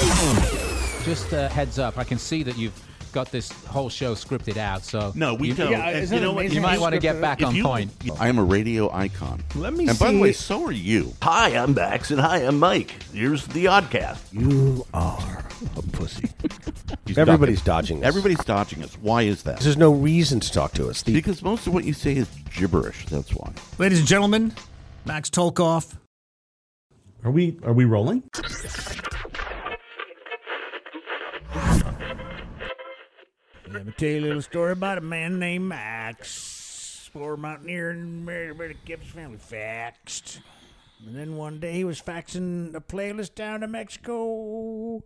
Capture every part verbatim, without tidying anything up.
Just a heads up, I can see that you've got this whole show scripted out, so No, we you, don't. Yeah, And isn't you it know what? amazing you how might want to get scripted back If on you- point. I am a radio icon. Let me and see. by the way, so are you. Hi, I'm Bax, and hi, I'm Mike. Here's the Oddcast. You are a pussy. He's Everybody's dodging. dodging us. Everybody's dodging us. Why is that? There's no reason to talk to us. The, Because most of what you say is gibberish. That's why. Ladies and gentlemen, Max Tolkoff. Are we are we rolling? Let me tell you a little story about a man named Max. Poor mountaineer and everybody kept his family faxed. And then one day he was faxing a playlist down to Mexico. All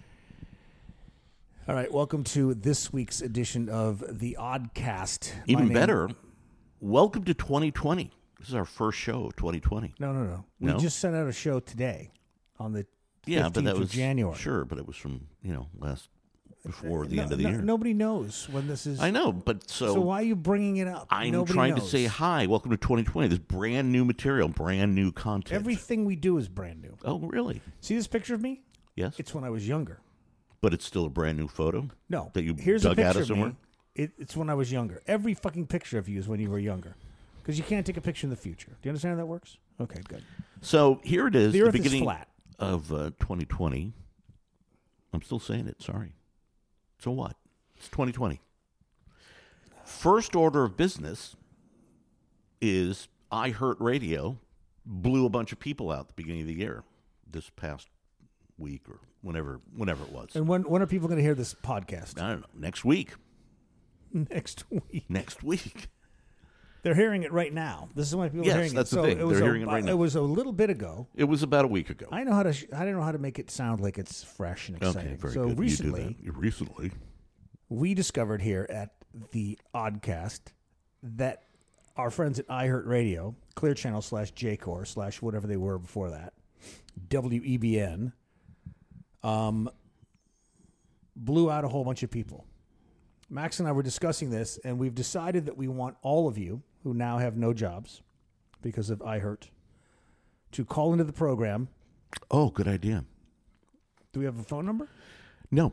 right, welcome to this week's edition of the Oddcast. My Even name- better, welcome to twenty twenty. This is our first show of twenty twenty. No, no, no. We No? just sent out a show today on the Yeah, but that fifteenth was of January. Sure, but it was from you know last before the No- end of the no- year. Nobody knows when this is. I know, but so, So why are you bringing it up? I'm Nobody trying knows. to say hi. Welcome to twenty twenty. This brand new material, brand new content. Everything we do is brand new. Oh, really? See this picture of me? Yes. It's when I was younger. But it's still a brand new photo. No. That you Here's dug a out picture of of somewhere. me. It, it's when I was younger. Every fucking picture of you is when you were younger. Because you can't take a picture in the future. Do you understand how that works? Okay, good. So here it is. The Earth is beginning flat. of uh, twenty twenty. I'm still saying it. Sorry. So what? It's twenty twenty. First order of business is iHeartRadio blew a bunch of people out at the beginning of the year, this past week or whenever, whenever it was. And when when are people going to hear this podcast? I don't know. Next week. Next week. Next week. They're hearing it right now. This is when people Yes, are hearing that's it. the So thing. it was They're a, hearing it right now. It was a little bit ago. It was about a week ago. I know how to. Sh- I don't know how to make it sound like it's fresh and exciting. Okay, very so good. recently, You do that. Recently. we discovered here at the Oddcast that our friends at iHeartRadio, Clear Channel slash J Core slash whatever they were before that, W E B N, um, blew out a whole bunch of people. Max and I were discussing this, and we've decided that we want all of you who now have no jobs because of iHeart to call into the program. Oh, good idea. Do we have a phone number? No.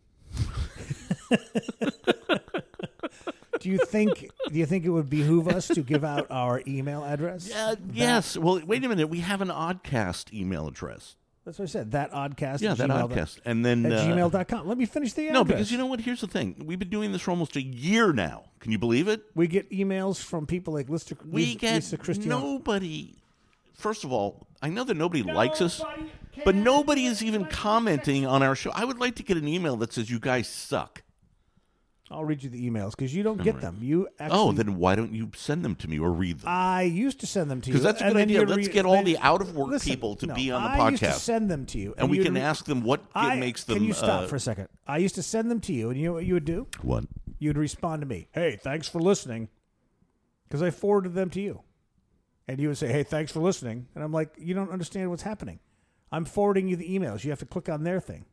Do you think? Do you think it would behoove us to give out our email address? Uh, yes. Well, wait a minute. We have an Oddcast email address. That's what I said. That Oddcast. Yeah, at that gmail Oddcast. And then... At uh, gmail dot com. Let me finish the address. No, because you know what? Here's the thing. We've been doing this for almost a year now. Can you believe it? We get emails from people like Lisa, We Lisa, get Lisa Christian. nobody... First of all, I know that nobody likes us, but nobody is even commenting on our show. I would like to get an email that says, you guys suck. I'll read you the emails because you don't get them. You actually, Oh, then why don't you send them to me or read them? I used to send them to you. Because that's a and good then idea. you'd Let's re- get all then- the out-of-work Listen, people to no, be on the I used to podcast. send them to you. And we you'd can re- ask them what I, makes them... Can you stop uh, for a second? I used to send them to you, and you know what you would do? What? You'd respond to me, hey, thanks for listening, because I forwarded them to you. And you would say, hey, thanks for listening. And I'm like, you don't understand what's happening. I'm forwarding you the emails. You have to click on their thing.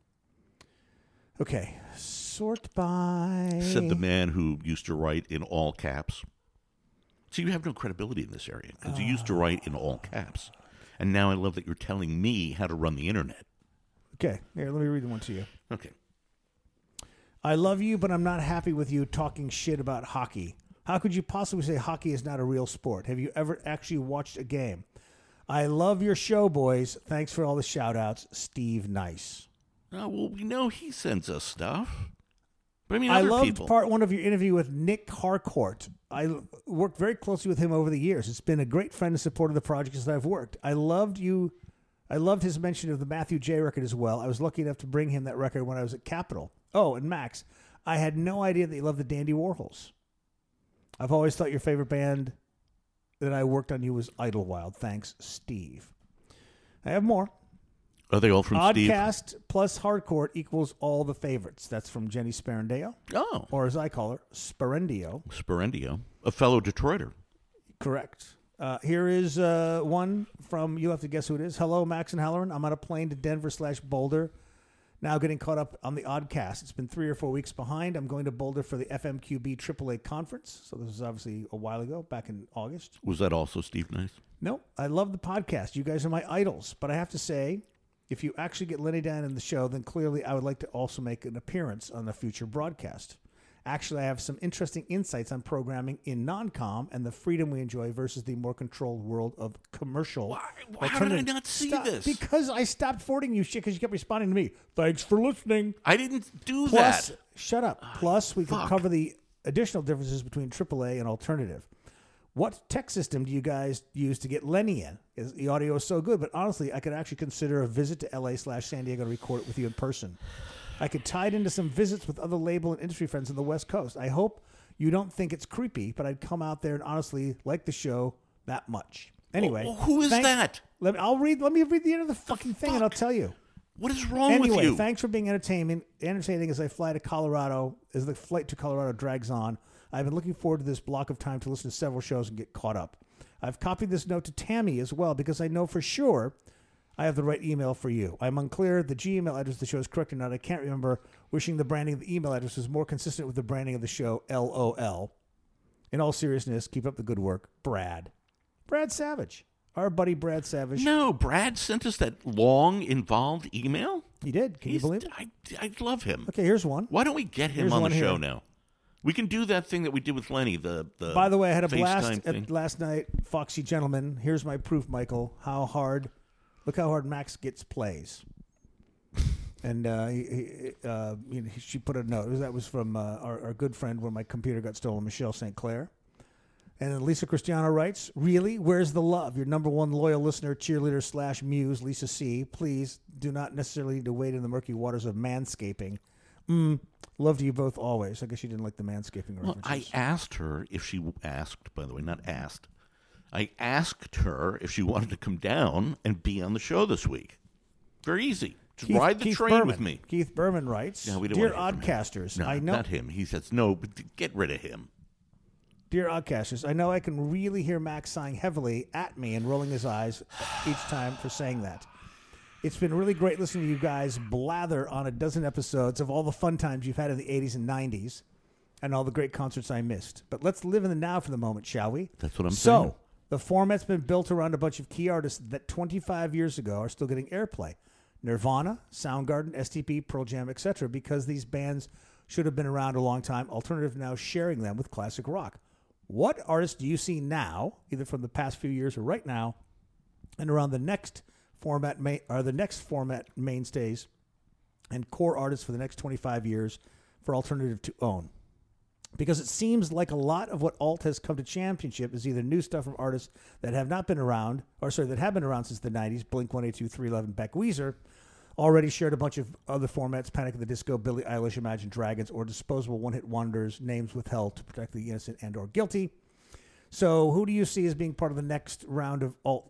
Okay. Sort by... Said the man who used to write in all caps. So you have no credibility in this area because you used to write in all caps. And now I love that you're telling me how to run the internet. Okay. Here, let me read the one to you. Okay. I love you, but I'm not happy with you talking shit about hockey. How could you possibly say hockey is not a real sport? Have you ever actually watched a game? I love your show, boys. Thanks for all the shout-outs. Steve Nice. Oh, well, we know he sends us stuff. But I mean, I other loved people. part one of your interview with Nick Harcourt. I l- worked very closely with him over the years. It's been a great friend and support of the projects that I've worked. I loved you. I loved his mention of the Matthew J record as well. I was lucky enough to bring him that record when I was at Capitol. Oh, and Max, I had no idea that you loved the Dandy Warhols. I've always thought your favorite band that I worked on you was Idlewild. Thanks, Steve. I have more. Are they all from Steve? Oddcast plus Hardcore equals all the favorites. That's from Jenny Sparendeo. Oh. Or as I call her, Sparendio. Sparendio, a fellow Detroiter. Correct. Uh, here is uh, one from, you'll have to guess who it is. Hello, Max and Halloran. I'm on a plane to Denver slash Boulder. Now getting caught up on the Oddcast. It's been three or four weeks behind. I'm going to Boulder for the F M Q B triple A conference. So this was obviously a while ago, back in August. Was that also Steve Nice? No, I love the podcast. You guys are my idols. But I have to say, If you actually get Lenny down in the show, then clearly I would like to also make an appearance on a future broadcast. Actually, I have some interesting insights on programming in non-com and the freedom we enjoy versus the more controlled world of commercial. Why, why how did I not see Stop, this? Because I stopped forwarding you shit because you kept responding to me. Thanks for listening. I didn't do Plus, that. Shut up. Plus, we fuck. can cover the additional differences between triple A and alternative. What tech system do you guys use to get Lenny in? Is, the audio is so good, but honestly, I could actually consider a visit to L A slash San Diego to record it with you in person. I could tie it into some visits with other label and industry friends on the West Coast. I hope you don't think it's creepy, but I'd come out there and honestly like the show that much. Anyway, well, who is thanks, that? Let me, I'll read. Let me read the end of the fucking the thing, fuck? and I'll tell you. What is wrong anyway, with you? Thanks for being entertaining. Entertaining as I fly to Colorado, as the flight to Colorado drags on. I've been looking forward to this block of time to listen to several shows and get caught up. I've copied this note to Tammy as well because I know for sure I have the right email for you. I'm unclear the Gmail address of the show is correct or not. I can't remember. Wishing the branding of the email address was more consistent with the branding of the show. L O L. In all seriousness, keep up the good work, Brad. Brad Savage. Our buddy Brad Savage. No, Brad sent us that long, involved email? He did. Can He's, you believe it? I, I love him. Okay, here's one. Why don't we get him Here's on the one show here. now? We can do that thing that we did with Lenny, the, the By the way, I had a FaceTime blast thing. at last night. Foxy Gentleman. Here's my proof, Michael. How hard, look how hard Max gets plays. And uh, he, he, uh, you know, she put a note. That was from uh, our, our good friend when my computer got stolen, Michelle Saint Clair. And then Lisa Cristiano writes, really? Where's the love? Your number one loyal listener, cheerleader slash muse, Lisa C. Please do not necessarily need to wade in the murky waters of manscaping. Mm, love to you both always. I guess you didn't like the manscaping Well, references. I asked her if she asked, by the way, not asked. I asked her if she wanted to come down and be on the show this week. Very easy. Just Keith, ride the Keith train Berman. with me. Keith Berman writes, No, we don't Dear want to hear from him. Oddcasters, No, I know not him. He says, no, but get rid of him. Dear Oddcasters, I know I can really hear Max sighing heavily at me and rolling his eyes each time for saying that. It's been really great listening to you guys blather on a dozen episodes of all the fun times you've had in the eighties and nineties and all the great concerts I missed. But let's live in the now for the moment, shall we? That's what I'm so, saying. So, the format's been built around a bunch of key artists that twenty-five years ago are still getting airplay. Nirvana, Soundgarden, S T P, Pearl Jam, et cetera, because these bands should have been around a long time. Alternative now sharing them with classic rock. What artists do you see now, either from the past few years or right now, and around the next format ma- or the next format mainstays and core artists for the next twenty-five years for Alternative to own? Because it seems like a lot of what alt has come to championship is either new stuff from artists that have not been around, or sorry, that have been around since the nineties, Blink one eighty-two, three eleven, Beck, Weezer, already shared a bunch of other formats, Panic at the Disco, Billie Eilish, Imagine Dragons, or disposable one-hit wonders, names withheld to protect the innocent and or guilty. So who do you see as being part of the next round of alt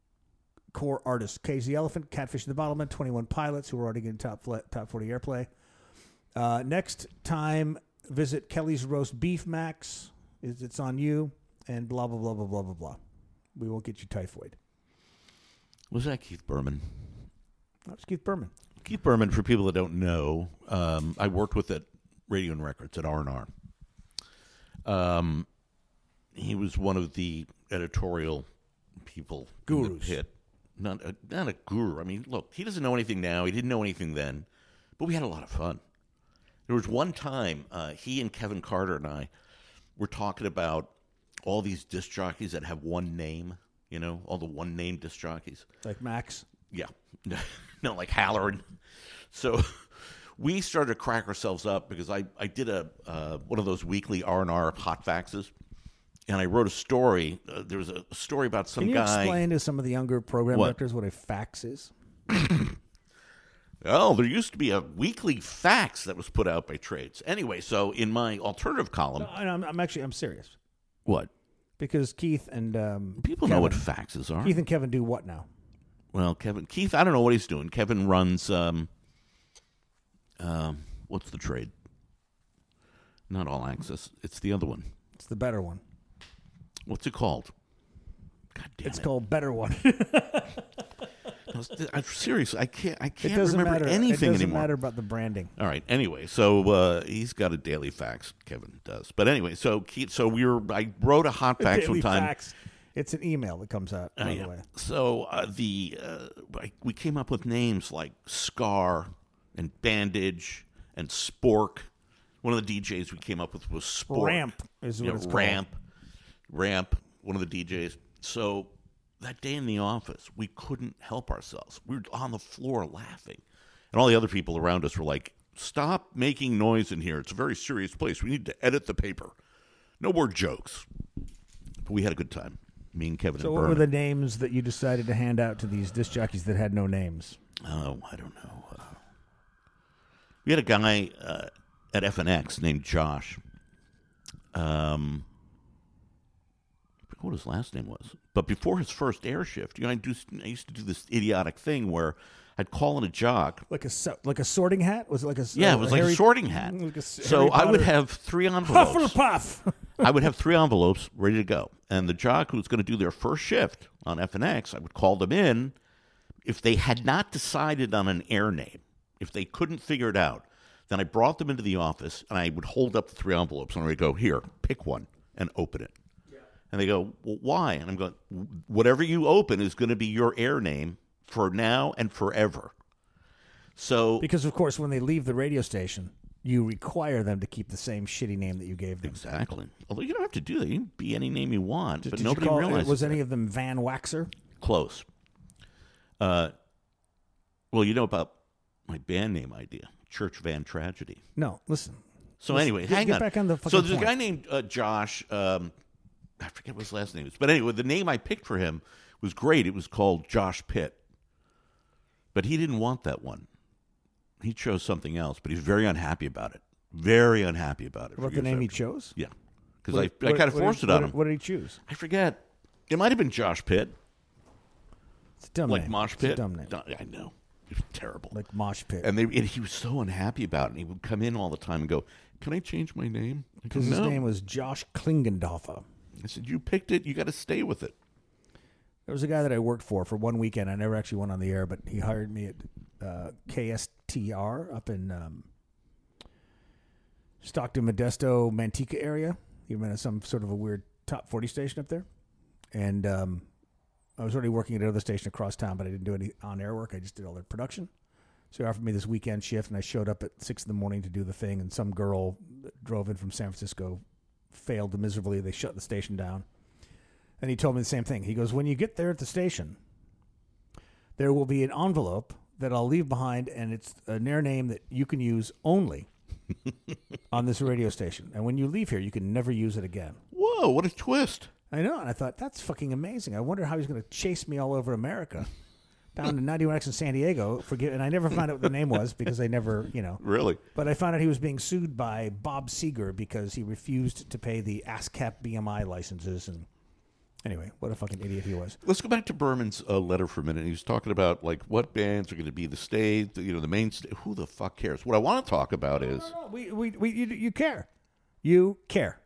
core artists? Crazy Elephant, Catfish and the Bottlemen, twenty-one Pilots, who are already getting top, top forty airplay. Uh, next time, visit Kelly's Roast Beef, Max. It's, it's on you, and blah, blah, blah, blah, blah, blah, blah. We won't get you typhoid. Was that Keith Berman? That was Keith Berman. Keith Berman, for people that don't know, um, I worked with at Radio and Records at R and R. Um, he was one of the editorial people in the Gurus. pit. Not a, not a guru. I mean, look, he doesn't know anything now. He didn't know anything then. But we had a lot of fun. There was one time uh, he and Kevin Carter and I were talking about all these disc jockeys that have one name, you know, all the one-name disc jockeys. Like Max. Yeah. No, like Halloran. So we started to crack ourselves up because I, I did a uh, one of those weekly R and R hot faxes, and I wrote a story. Uh, there was a story about some Can you guy. explain to some of the younger program What? directors what a fax is? Oh, there used to be a weekly fax that was put out by trades. Anyway, so in my alternative column. No, I'm, I'm actually, I'm serious. What? Because Keith and um, People Kevin, know what faxes are. Keith and Kevin do what now? Well, Kevin, Keith, I don't know what he's doing. Kevin runs, um, um, what's the trade? Not All Access. It's the other one. It's the better one. What's it called? God damn It's it. called Better One. No, I'm serious. I can't. I It can't doesn't remember matter. anything it doesn't anymore. matter about the branding. All right. Anyway, so uh, he's got a daily fax. Kevin does. But anyway, so Keith, so we were. I wrote a hot fax Daily one time, fax. It's an email that comes out, by Uh, the yeah. way. So uh, the uh, like, we came up with names like Scar and Bandage and Spork. One of the D Js we came up with was Spork. Ramp is what Yeah, it's called. Ramp. Ramp, one of the D Js. So that day in the office, we couldn't help ourselves. We were on the floor laughing. And all the other people around us were like, stop making noise in here. It's a very serious place. We need to edit the paper. No more jokes. But we had a good time. Me and Kevin So and what Berman. were the names that you decided to hand out to these disc jockeys that had no names? Oh, I don't know. Uh, we had a guy uh, at F N X named Josh. Um, I forget what his last name was. But before his first air shift, you know, I, do, I used to do this idiotic thing where I'd call in a jock. Like a so- like a sorting hat? Was it like a Yeah, it was like Harry- a sorting hat. like a So Harry I would Potter- have three envelopes. Hufflepuff. I would have three envelopes ready to go. And the jock who was going to do their first shift on F N X, I would call them in. If they had not decided on an air name, if they couldn't figure it out, then I brought them into the office and I would hold up the three envelopes and I would go, here, pick one and open it. Yeah. And they go, well, why? And I'm going, whatever you open is going to be your air name for now and forever. So Because, of course, when they leave the radio station, you require them to keep the same shitty name that you gave them. Exactly. Although you don't have to do that. You can be any name you want, Did, but did nobody you call, realizes Was that. any of them Van Waxer? Close. Uh, well, you know about my band name idea, Church Van Tragedy. No, listen. So Listen, anyway, get- hang get on. back on the so fucking there's a point. guy named uh, Josh. Um, I forget what his last name is, but anyway, the name I picked for him was great. It was called Josh Pitt, but he didn't want that one. He chose something else, but he's very unhappy about it. Very unhappy about it. What for the years name he after. chose? Yeah, because What- I, I what- kind of what forced did- it on what him. did- What did he choose? I forget. It might have been Josh Pitt, It's a dumb like name. Mosh It's a Pit. dumb name. I know. It was terrible. Like Mosh Pit. And they and he was so unhappy about it. And he would come in all the time and go, "Can I change my name?" I go, Because his "No." name was Josh Klingendorfer. I said, "You picked it. You got to stay with it." There was a guy that I worked for for one weekend. I never actually went on the air, but he hired me at uh, K S T R up in um, Stockton, Modesto, Manteca area. He went at some sort of a weird top forty station up there. And um, I was already working at another station across town, but I didn't do any on-air work. I just did all their production. So he offered me this weekend shift, and I showed up at six in the morning to do the thing, and some girl that drove in from San Francisco failed miserably. They shut the station down. And he told me the same thing. He goes, when you get there at the station, there will be an envelope that I'll leave behind, and it's an air name that you can use only on this radio station. And when you leave here, you can never use it again. Whoa! What a twist! I know, and I thought, that's fucking amazing. I wonder how he's going to chase me all over America, down to ninety-one X in San Diego. Forget, and I never found out what the name was because I never, you know. Really? But I found out he was being sued by Bob Seger because he refused to pay the ASCAP B M I licenses. And anyway, what a fucking idiot he was. Let's go back to Berman's uh, letter for a minute. He was talking about like what bands are going to be the stay, the, you know, the main. Stay. Who the fuck cares? What I want to talk about is No, no, we, we, we, you, you care. You care.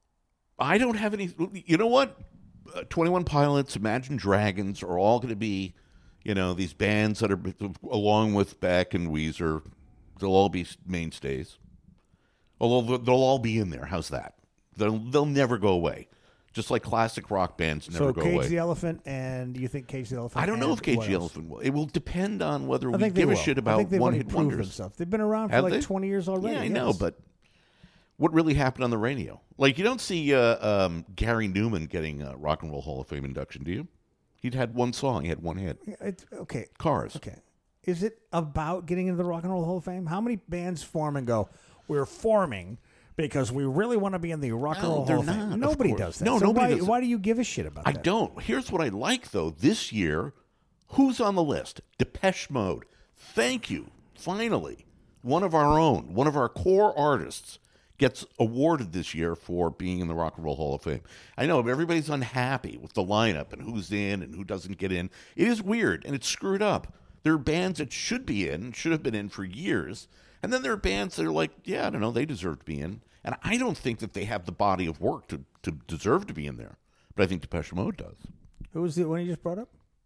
I don't have any. You know what? Uh, twenty-one Pilots, Imagine Dragons are all going to be, you know, these bands that are along with Beck and Weezer. They'll all be mainstays. Although they'll all be in there. How's that? They'll they'll never go away. Just like classic rock bands never So go Cage away. the Elephant, and you think Cage the Elephant? I don't know and if Cage what the else? Elephant will. It will depend on whether I we think they give a will. shit I about think they've one already hit proved wonders. themselves. They've been around for Have like they? twenty years already. Yeah, I yes. know, but what really happened on the radio? Like, you don't see uh, um, Gary Newman getting a Rock and Roll Hall of Fame induction, do you? He'd had one song. He had one hit. It's, okay. Cars. Okay. Is it about getting into the Rock and Roll Hall of Fame? How many bands form and go, we're forming because we really want to be in the Rock and No, Roll they're Hall of not, Fame? of Nobody course. does that. No, So nobody why, does why do you give a shit about I that? don't. Here's what I like, though. This year, who's on the list? Depeche Mode. Thank you. Finally, one of our own, one of our core artists gets awarded this year for being in the Rock and Roll Hall of Fame. I know everybody's unhappy with the lineup and who's in and who doesn't get in. It is weird, and it's screwed up. There are bands that should be in, should have been in for years, and then there are bands that are like, yeah, I don't know, they deserve to be in. And I don't think that they have the body of work to, to deserve to be in there. But I think Depeche Mode does. Who was the one you just brought up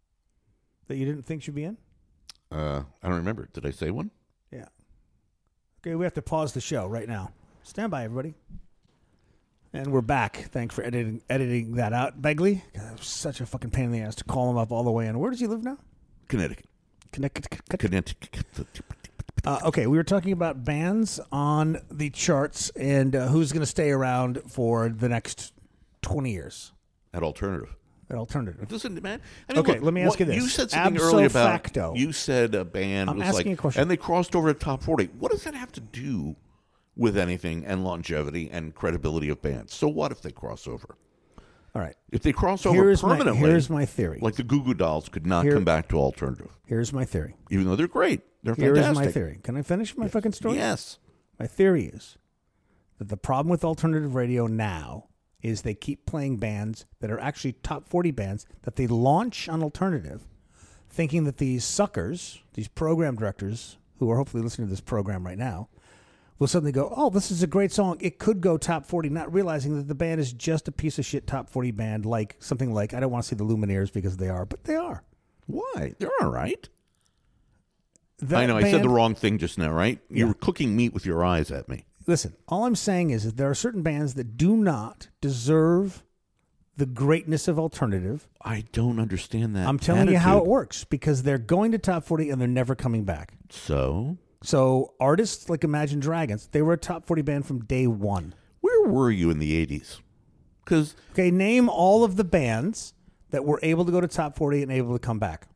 that you didn't think should be in? Uh, I don't remember. Did I say one? Yeah. Okay, we have to pause the show right now. Stand by, everybody. And we're back. Thanks for editing editing that out, Begley. God, it was such a fucking pain in the ass to call him up all the way in. Where does he live now? Connecticut. Connecticut. Connecticut. Uh, okay, we were talking about bands on the charts and uh, who's going to stay around for the next twenty years. At alternative. At alternative. Doesn't man. I mean, Okay, look, let me ask what, you this. You said something Abso earlier about. facto. You said a band I'm was asking like, a question. and they crossed over to top forty. What does that have to do with anything and longevity and credibility of bands? So what if they cross over? All right. If they cross over Here's my- permanently, here's my theory. Like the Goo Goo Dolls could not Here- come back to alternative, Here's my theory. even though they're great. They're Here's fantastic. my theory. Can I finish my fucking story? Yes. My theory is that the problem with alternative radio now is they keep playing bands that are actually top forty bands that they launch on alternative, thinking that these suckers, these program directors, who are hopefully listening to this program right now, will suddenly go, oh, this is a great song. It could go top forty, not realizing that the band is just a piece of shit top forty band, like something like, I don't want to say the Lumineers because they are, but they are. Why? They're all right. That I know. I band- said the wrong thing just now, right? You Yeah. were cooking meat with your eyes at me. Listen, all I'm saying is that there are certain bands that do not deserve the greatness of alternative. I don't understand that. I'm telling you how it attitude. works because they're going to top forty and they're never coming back. So, So artists like Imagine Dragons, they were a top forty band from day one. where were you in the eighties? Because Okay, name all of the bands that were able to go to top forty and able to come back.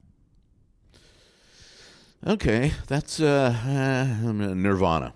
okay, that's uh, uh, Nirvana,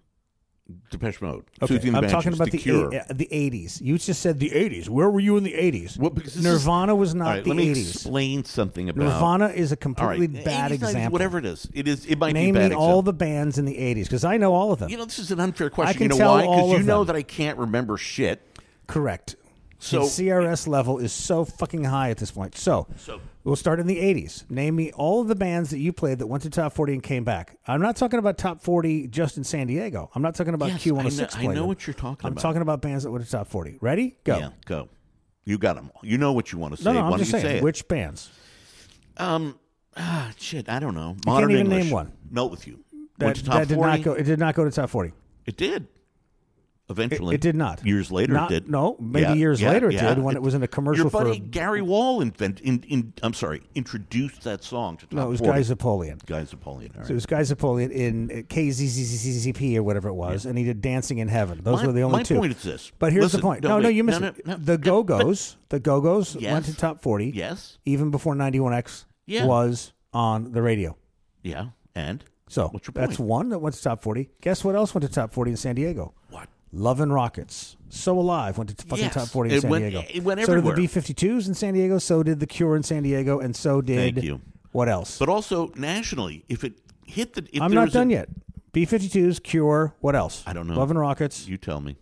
Depeche Mode. Okay, Susie and the I'm talking Banshees, about The the Cure. eight- uh, the eighties. You just said the eighties. Where were you in the eighties? Well, because this Nirvana was All not right, the let me eighties. explain something about Nirvana is a All right, completely bad eighties, nineties, example. Whatever it is, it is. It might Name be me bad all example. the bands in the eighties because I know all of them. You know, this is an unfair question. can you know tell why? all Because you of know them. that I can't remember shit. Correct. So- the C R S level is so fucking high at this point. So, So- we'll start in the eighties. Name me all of the bands that you played that went to top forty and came back. I'm not talking about top forty just in San Diego. I'm not talking about Yes, Q one oh six. I know- I played know them. what you're talking I'm about. talking about bands that went to top forty. Ready? Go. Yeah, go. You got them. You know what you want to say. No, no, Why I'm don't just you saying. say it? Which bands? Um, ah, shit, I don't know. can't Modern even English. name one. Melt with you. That, Went to top that did forty. not go. It did not go to top forty. It did. Eventually, It did not. Years later, Not- it did. no, maybe Yeah, years yeah, later it yeah. did when it was in a commercial Your buddy for- Gary Wall invent. In, in, I'm sorry, introduced that song to top No, it was forty. Guy Zapolian. Guy Zapolian. All right. So it was Guy Zapolian in K Z Z Z Z P or whatever it was, and he did Dancing in Heaven. Those My- were the only my two. point is this. But here's Listen, the point. no, No, no, wait, you missed no, it. no, no, the no, Go Go's, the Go Go's Yes. went to top forty. Yes. Even before ninety-one X Yeah. was on the radio. Yeah, and So what's your that's point? one that went to top forty. Guess what else went to top forty in San Diego? What? Love and Rockets. So Alive went to fucking Yes. top forty in It San went- Diego. it went so everywhere. did the B fifty-twos in San Diego. So did the Cure in San Diego, and so did Thank you. what else? But also nationally, if it hit the, if I'm there not was done a, yet. B fifty-twos, Cure, what else? I don't know. Love and Rockets, You tell me.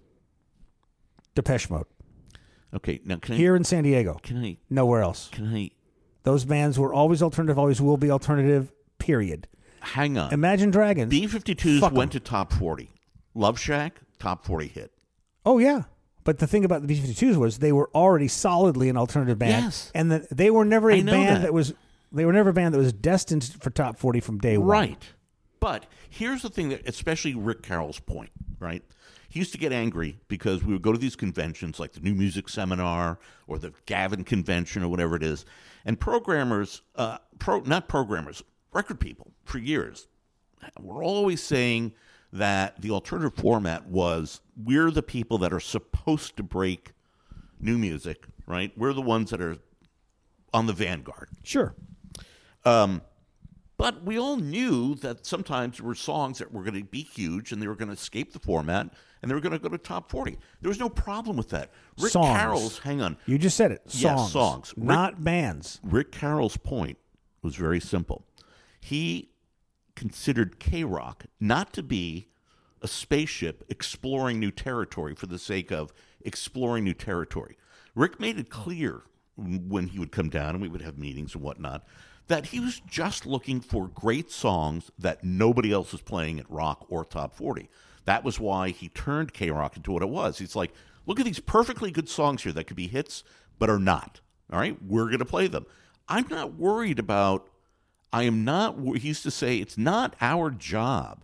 Depeche Mode. Okay, now can I? Here in San Diego. Can I? Nowhere else. Can I? Those bands were always alternative, always will be alternative, period. Hang on. Imagine Dragons. B fifty-twos Fuck 'em. went to top forty. Love Shack, top forty hit. Oh, yeah. But the thing about the B fifty-twos was they were already solidly an alternative band. Yes. And that they were never a I know band that. that. was they were never a band that was destined for top forty from day one. Right. But here's the thing that, especially Rick Carroll's point, right? He used to get angry because we would go to these conventions like the New Music Seminar or the Gavin Convention or whatever it is, and programmers, uh, pro, not programmers, record people for years, were always saying that the alternative format was we're the people that are supposed to break new music, right? We're the ones that are on the vanguard. Sure. Um, but we all knew that sometimes there were songs that were going to be huge and they were going to escape the format and they were going to go to top forty. There was no problem with that. Rick Songs. Carroll's, hang on. You just said it. Songs. Yes, songs. Rick- Not bands. Rick Carroll's point was very simple. He considered K-Rock not to be a spaceship exploring new territory for the sake of exploring new territory. Rick made it clear when he would come down and we would have meetings and whatnot that he was just looking for great songs that nobody else was playing at rock or top forty. That was why he turned K-Rock into what it was. He's like, look at these perfectly good songs here that could be hits but are not. All right, we're going to play them. I'm not worried about, I am not, he used to say, it's not our job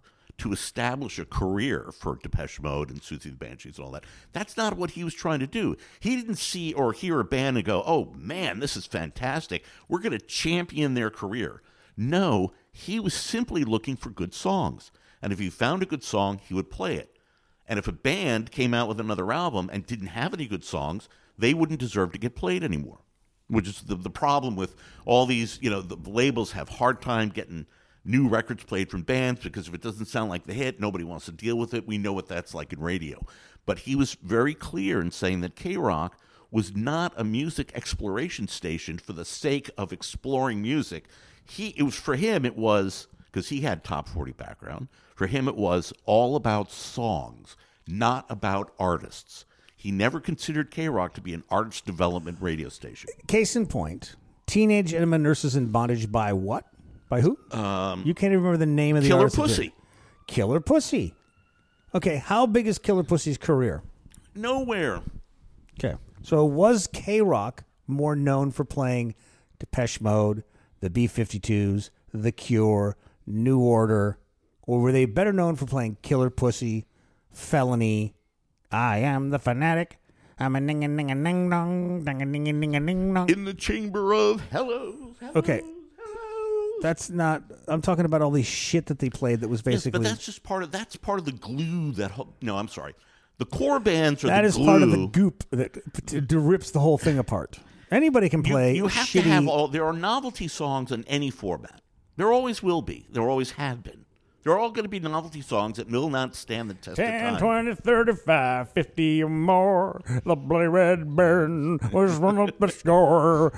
to establish a career for Depeche Mode and Susie the Banshees and all that. That's not what he was trying to do. He didn't see or hear a band and go, oh, man, this is fantastic. We're going to champion their career. No, he was simply looking for good songs. And if he found a good song, he would play it. And if a band came out with another album and didn't have any good songs, they wouldn't deserve to get played anymore, which is the, the problem with all these, you know, the labels have hard time getting new records played from bands because if it doesn't sound like the hit, nobody wants to deal with it. We know what that's like in radio. But he was very clear in saying that K-Rock was not a music exploration station for the sake of exploring music. He, it was for him, it was, because he had top forty background, for him it was all about songs, not about artists. He never considered K-Rock to be an artist development radio station. Case in point, Teenage Enema Nurses in Bondage by what? By who? Um, you can't even remember the name of the Killer artist. Pussy. Killer Pussy. Okay, how big is Killer Pussy's career? Nowhere. Okay, so was K-Rock more known for playing Depeche Mode, the B fifty-twos, The Cure, New Order, or were they better known for playing Killer Pussy, Felony, I Am the Fanatic, I'm a ning a ning a ning dong, ding a ning a ning a ning dong. In the chamber of hello. hello Okay. hello. That's not. I'm talking about all these shit that they played that was basically. Yes, but that's just part of that's part of the glue that. Ho- no, I'm sorry. The core bands are that the is glue. part of the goop that p- t- rips the whole thing apart. Anybody can play. You, you have shitty, to have all. There are novelty songs in any format. There always will be. There always have been. They're all going to be novelty songs that will not stand the test ten, of time. twenty, thirty-five, fifty or more. The bloody red baron was run up the score.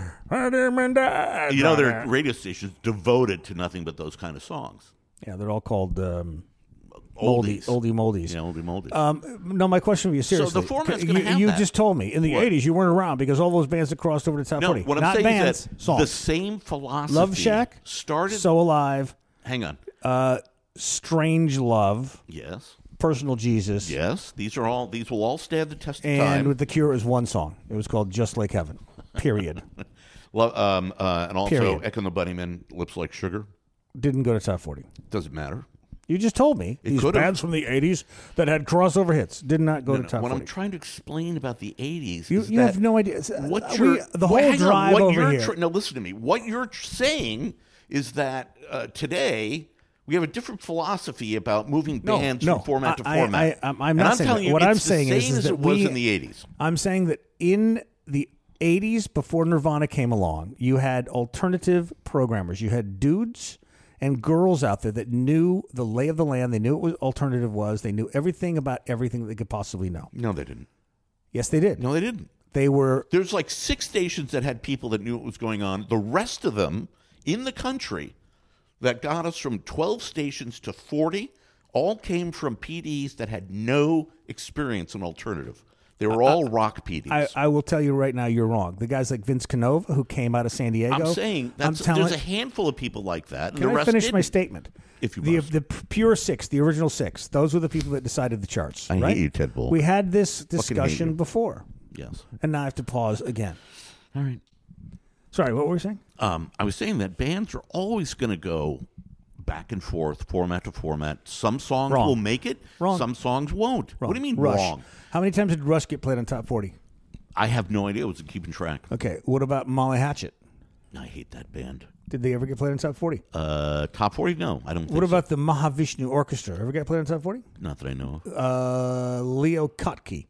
You know, there are radio stations devoted to nothing but those kind of songs. Yeah, they're all called um, moldy, Oldies. oldie moldies. Yeah, oldie moldies. Um, no, my question for you, seriously. So the format's you, going to have You that. just told me in the What? eighties you weren't around because all those bands that crossed over to top no, forty. what I'm Not saying bands, is that songs. the same philosophy Love Shack started. So Alive. hang on. Uh, Strange Love. Yes. Personal Jesus. Yes. These are all. These will all stand the test of And time. with The Cure, it was one song. It was called Just Like Heaven. Period. Lo- um, uh, and also, Period. Echo and the Bunnymen, Lips Like Sugar. Didn't go to top forty. Doesn't matter. You just told me It these could've. bands from the eighties that had crossover hits did not go No, to no, top what forty. I'm trying to explain about the eighties you is you that have no idea. what Uh, you're we, the well, whole hang on, drive what over you're here. tr- no, listen to me. What you're tr- saying is that uh, today we have a different philosophy about moving No, bands no, from format to I- I- format. I- I'm- I'm And not I'm saying telling that. you, What it's I'm the saying same is- is as that it was we- in the eighties. I'm saying that in the eighties, before Nirvana came along, you had alternative programmers. You had dudes and girls out there that knew the lay of the land. They knew what alternative was. They knew everything about everything that they could possibly know. No, they didn't. Yes, they did. No, they didn't. They were. There's like six stations that had people that knew what was going on. The rest of them in the country that got us from twelve stations to forty all came from P Ds that had no experience in alternative. They were all rock P Ds. I, I will tell you right now, you're wrong. The guys like Vince Canova, who came out of San Diego. I'm saying that's, I'm telling, there's a handful of people like that. And Can the I rest finish my didn't. statement? If you the must. the pure six, the original six, those were the people that decided the charts. I hate right? you, Ted Bull. We had this Fucking hate discussion you. before, Yes. and now I have to pause again. All right. Sorry, what were we saying? Um, I was saying that bands are always going to go back and forth, format to format. Some songs Wrong. will make it. Wrong. Some songs won't. Wrong. What do you mean Rush. wrong? How many times did Rush get played on top forty? I have no idea. I wasn't keeping track. Okay, what about Molly Hatchet? I hate that band. Did they ever get played on top forty? Uh, top forty? No, I don't think What so. about the Mahavishnu Orchestra? Ever get played on top forty? Not that I know of. Uh, Leo Kottke.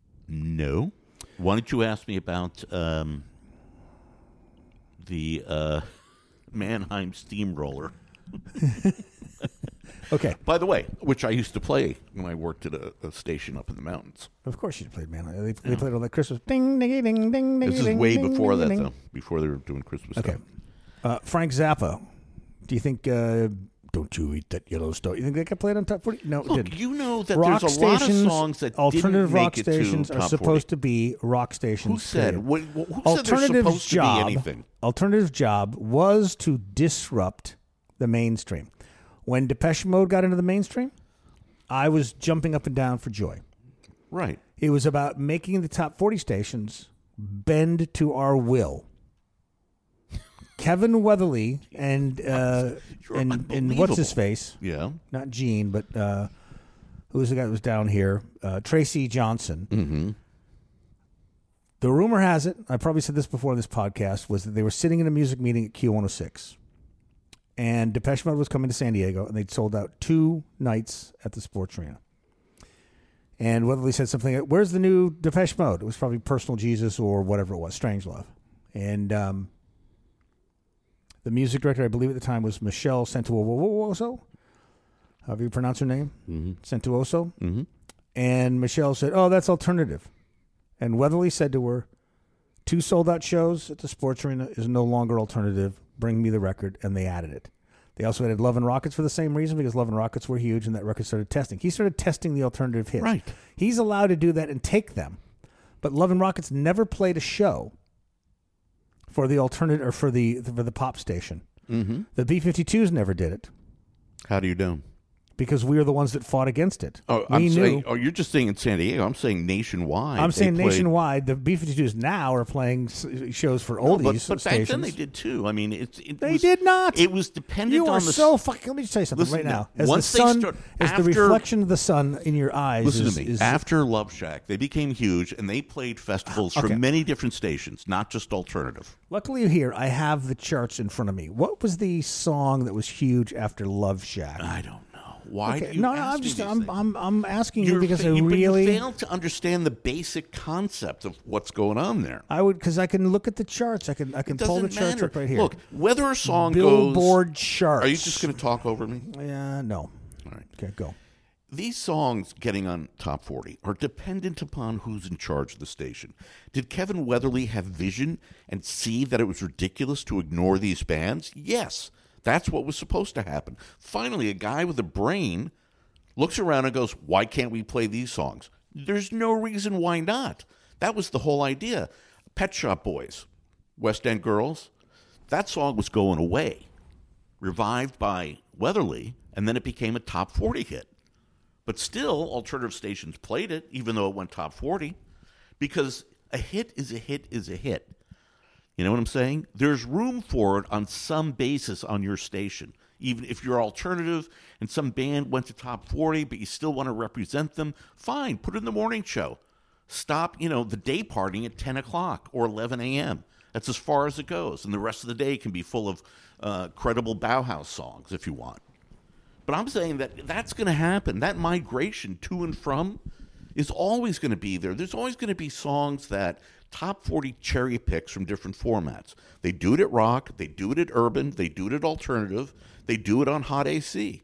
No. Why don't you ask me about um, the uh, Mannheim Steamroller? Okay, By the way, which I used to play when I worked at a, a station up in the mountains. of course you played, man. They, they played all that Christmas. Ding, ding, ding, ding, This is ding, way ding, before ding, that, ding. though. Before they were doing Christmas Okay. stuff. Uh, Frank Zappa. Do you think? Uh, Don't you eat that yellow stone? You think they got played on top forty? No, it Look, didn't. you know that rock there's a lot of stations, songs that alternative didn't rock make it stations to are top supposed forty. to be rock stations. Who said? period. Wh- wh- Who said they're Alternative's supposed job, to be anything? Alternative's job was to disrupt the mainstream. When Depeche Mode got into the mainstream, I was jumping up and down for joy. Right. It was about making the top forty stations bend to our will. Kevin Weatherly and uh, You're and and unbelievable. what's his face? Yeah. Not Gene, but uh, who was the guy that was down here? Uh, Tracy Johnson. Mm-hmm. The rumor has it, I probably said this before in this podcast, was that they were sitting in a music meeting at Q one oh six. And Depeche Mode was coming to San Diego, and they'd sold out two nights at the Sports Arena. And Weatherly said something like, where's the new Depeche Mode? It was probably Personal Jesus or whatever it was, Strangelove. And um, the music director, I believe at the time, was Michelle Santuoso. However you pronounce her name. Mm-hmm. Santuoso. Mm-hmm. And Michelle said, oh, that's alternative. And Weatherly said to her, two sold-out shows at the Sports Arena is no longer alternative. Bring me the record. And they added it. They also added Love and Rockets for the same reason, because Love and Rockets were huge, and that record started testing. He started testing the alternative hits. Right. He's allowed to do that and take them. But Love and Rockets never played a show for the alternative or for the for the pop station. Mm-hmm. The B fifty-twos never did it How do you know? because we were the ones that fought against it. Oh, we I'm knew. saying, oh, you're just saying in San Diego. I'm saying nationwide. I'm They saying played- nationwide. The B fifty-twos now are playing s- shows for No, oldies but, but back stations. then they did too. I mean, it's it They was, did not. It was dependent You on are the so fucking. Let me just tell you something Listen, right now. no, As once the they sun, start- as the after- reflection of the sun in your eyes. Listen is, to me. is- After Love Shack, they became huge, and they played festivals Okay. from many different stations, not just alternative. Luckily, here I have the charts in front of me. What was the song that was huge after Love Shack? I don't know. Why Okay, do you no, no, ask I'm me just these I'm, things? I'm I'm asking you You're because fa- I you- but really you failed to understand the basic concept of what's going on there. I would because I can look at the charts. I can I can It pull the doesn't charts matter. up right here. Look, whether a song Billboard goes, charts. are you just going to talk over me? Yeah, no. All right. Okay, go. These songs getting on top forty are dependent upon who's in charge of the station. Did Kevin Weatherly have vision and see that it was ridiculous to ignore these bands? Yes, that's what was supposed to happen. Finally, a guy with a brain looks around and goes, why can't we play these songs? There's no reason why not. That was the whole idea. Pet Shop Boys, West End Girls, that song was going away, revived by Weatherly, and then it became a top forty hit. But still, alternative stations played it, even though it went top forty, because a hit is a hit is a hit. You know what I'm saying? There's room for it on some basis on your station. Even if you're alternative and some band went to top forty, but you still want to represent them, fine, put it in the morning show. Stop, you know, the day partying at ten o'clock or eleven a.m. That's as far as it goes. And the rest of the day can be full of uh, credible Bauhaus songs if you want. But I'm saying that that's going to happen. That migration to and from is always going to be there. There's always going to be songs that top forty cherry picks from different formats. They do it at rock, they do it at urban, they do it at alternative, they do it on hot A C.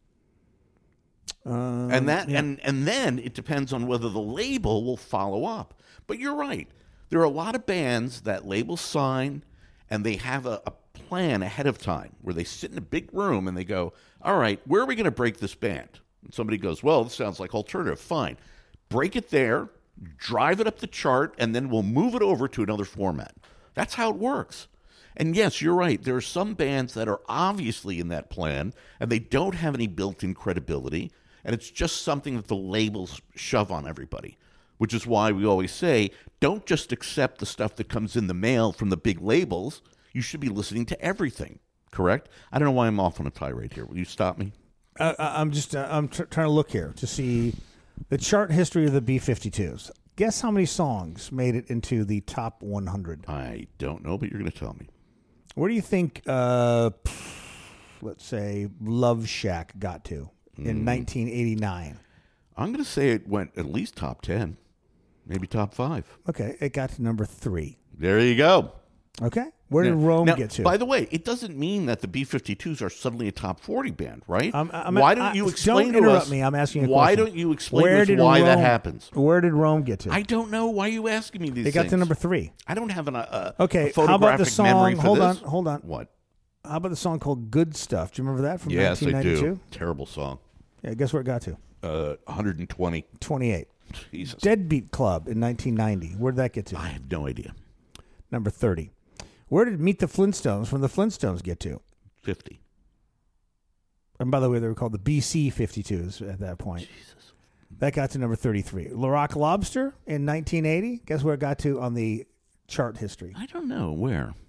Um, and that yeah. and and then it depends on whether the label will follow up. But you're right. There are a lot of bands that labels sign and they have a, a plan ahead of time where they sit in a big room and they go, all right, where are we going to break this band? And somebody goes, well, this sounds like alternative. Fine. Break it there, drive it up the chart, and then we'll move it over to another format. That's how it works. And yes, you're right. There are some bands that are obviously in that plan, and they don't have any built-in credibility, and it's just something that the labels shove on everybody, which is why we always say, don't just accept the stuff that comes in the mail from the big labels. You should be listening to everything, correct? I don't know why I'm off on a tirade here. Will you stop me? Uh, I'm just uh, I'm tr- trying to look here to see the chart history of the B fifty-twos. Guess how many songs made it into the top one hundred? I don't know, but you're going to tell me. Where do you think, uh, let's say, Love Shack got to in Mm. nineteen eighty-nine? I'm going to say it went at least top ten, maybe top five. Okay, it got to number three. There you go. Okay, where did Now- Rome now, get to? By the way, it doesn't mean that the B fifty-twos are suddenly a top forty band, right? I'm- I'm- why I- don't you don't explain to interrupt us? me. I'm asking you a why question. don't you explain Where to us did why that Rome- happens? Where did Rome get to? I don't know. Why are you asking me these It things? got to number three. I don't have an, uh, Okay, a how about the photographic memory song? for Hold this. on, hold on. What? How about the song called "Good Stuff"? Do you remember that from Yes, I nineteen ninety-two? do. Terrible song. Yeah, guess where it got to? Uh, one hundred twenty. twenty-eight. Jesus. Deadbeat Club in nineteen ninety. Where did that get to? I have no idea. Number thirty. Where did Meet the Flintstones from the Flintstones get to? fifty. And by the way, they were called the B C fifty-twos at that point. Jesus. That got to number thirty-three. La Rock Lobster in nineteen eighty. Guess where it got to on the chart history? I don't know where.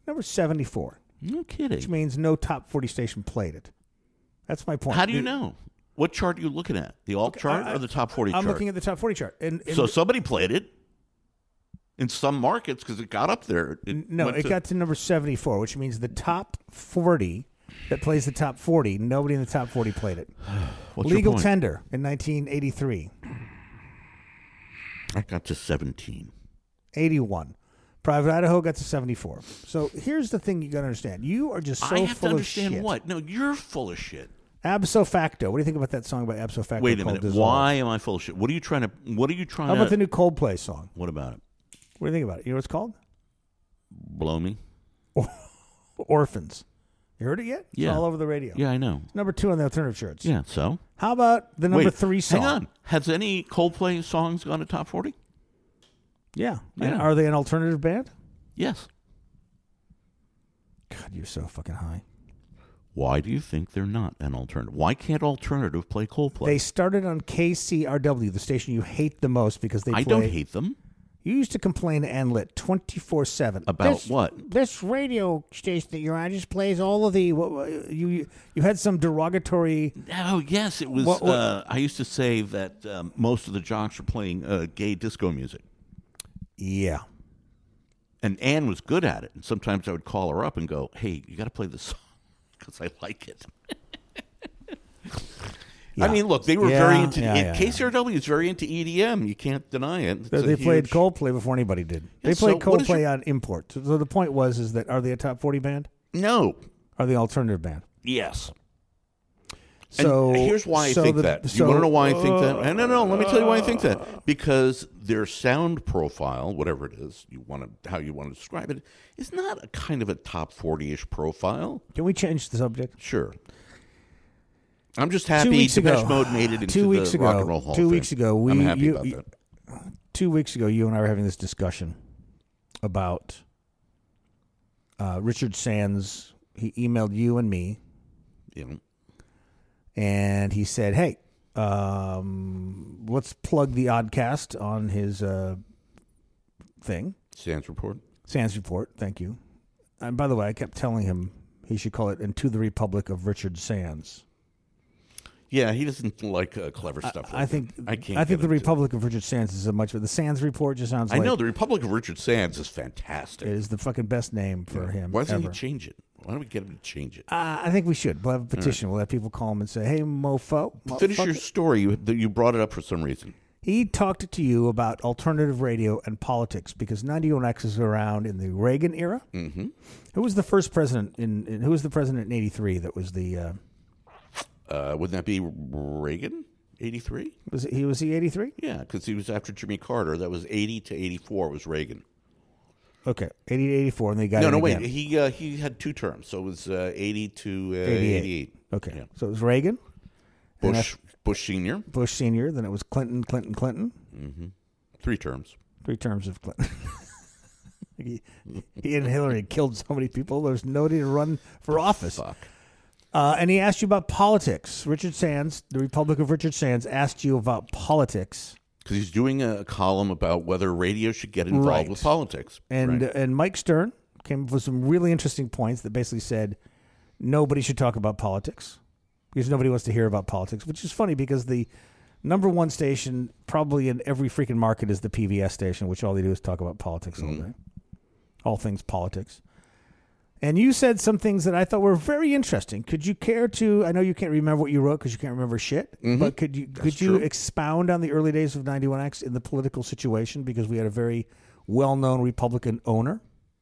Number seventy-four. No kidding. Which means no top forty station played it. That's my point. How do you The- know? What chart are you looking at? The alt chart I- or the top forty I'm chart? looking at the top forty chart. And, and so somebody played it in some markets because it got up there. It no, went it to- got to number seventy-four, which means the top forty that plays the top forty, nobody in the top forty played it. What's your Legal point? Tender in nineteen eighty-three. I got to seventeen. eighty-one. Private Idaho got to seventy-four. So here's the thing you got to understand. You are just so I have full to understand of shit. what? No, you're full of shit. Abso Facto. What do you think about that song by Abso Facto? Wait a called minute. Dissolve? Why am I full of shit? What are you trying to? What are you trying How to? about the new Coldplay song? What about it? What do you think about it? You know what it's called? Blow me. Orphans. You heard it yet? It's Yeah. all over the radio. Yeah, I know. It's number two on the alternative charts. Yeah. So How about the number Wait, three song? hang on. Has any Coldplay songs gone to top forty? Yeah. And Yeah. are they an alternative band? Yes. God, you're so fucking high. Why do you think they're not an alternative? Why can't alternative play Coldplay? They started on K C R W, the station you hate the most because they I play. don't hate them. You used to complain to Anlit twenty-four seven. About This- what? This radio station that you're on just plays all of the. What, what- you you had some derogatory. Oh yes, it was. What- what- Uh, I used to say that um, most of the jocks are playing uh, gay disco music, Yeah. and Ann was good at it. And sometimes I would call her up and go, "Hey, you got to play this song because I like it." I Yeah. mean, look, they were Yeah, very into yeah, it, yeah, K C R W is very into E D M. You can't deny it. It's They, a they played huge- Coldplay before anybody did. Yeah, they played so what is Coldplay your- on import. So, so the point was is that are they a top forty band? No. Are they an alternative band? Yes. So and here's why I so think the- that. so- you want to know why I think that? No, no, no. Let me tell you why I think that. Because their sound profile, whatever it is, you want to how you want to describe it, is not a kind of a top forty-ish profile. Can we change the subject? Sure. I'm just Two happy weeks Depeche ago- Mode made it into two weeks the ago, Rock and Roll Hall two of weeks Fame. ago, we I'm happy you- about you- that. Two weeks ago, you and I were having this discussion about uh, Richard Sands. He emailed you and me, You know, and he said, "Hey, um, let's plug the Oddcast on his uh, thing, Sands Report. Sands Report." Thank you. And by the way, I kept telling him he should call it "Into the Republic of Richard Sands." Yeah, he doesn't like uh, clever stuff. I like think that. I can't. I think get the into it. Republic of Richard Sands is a much. The Sands Report just sounds I like know the Republic of Richard Sands is fantastic. it is the fucking best name for him. Why doesn't ever. he change it? Why don't we get him to change it? Uh, I think we should. We'll have a petition. We'll have people call him and say, "Hey, mofo." Finish your motherfucker." story. You, that you brought it up for some reason. He talked to you about alternative radio and politics because ninety-one X is around in the Reagan era. Mm-hmm. Who was the first president in, in? Who was the president in eighty-three? That was the. Uh, Uh, wouldn't that be Reagan? eighty-three? was it, he was he eighty-three? Yeah, because he was after Jimmy Carter. That was eighty to eighty-four was Reagan. Okay, eighty to eighty-four, and they got no, it no, again. wait. He uh, he had two terms, so it was uh, eighty to uh, eighty-eight. eighty-eight. Okay, Yeah. so it was Reagan, and Bush Bush Senior, Bush Senior. Then it was Clinton, Clinton, Clinton. three terms. Three terms of Clinton. he, he and Hillary killed so many people. There's nobody to run for office. Fuck. Uh, and he asked you about politics. Richard Sands, the Republic of Richard Sands, asked you about politics. Because he's doing a column about whether radio should get involved Right. with politics. And Right. uh, and Mike Stern came up with some really interesting points that basically said nobody should talk about politics because nobody wants to hear about politics, which is funny because the number one station probably in every freaking market is the P B S station, which all they do is talk about politics all day. All things politics. And you said some things that I thought were very interesting. Could you care to? I know you can't remember what you wrote because you can't remember shit. But could you could you true. expound on the early days of ninety-one X in the political situation because we had a very well-known Republican owner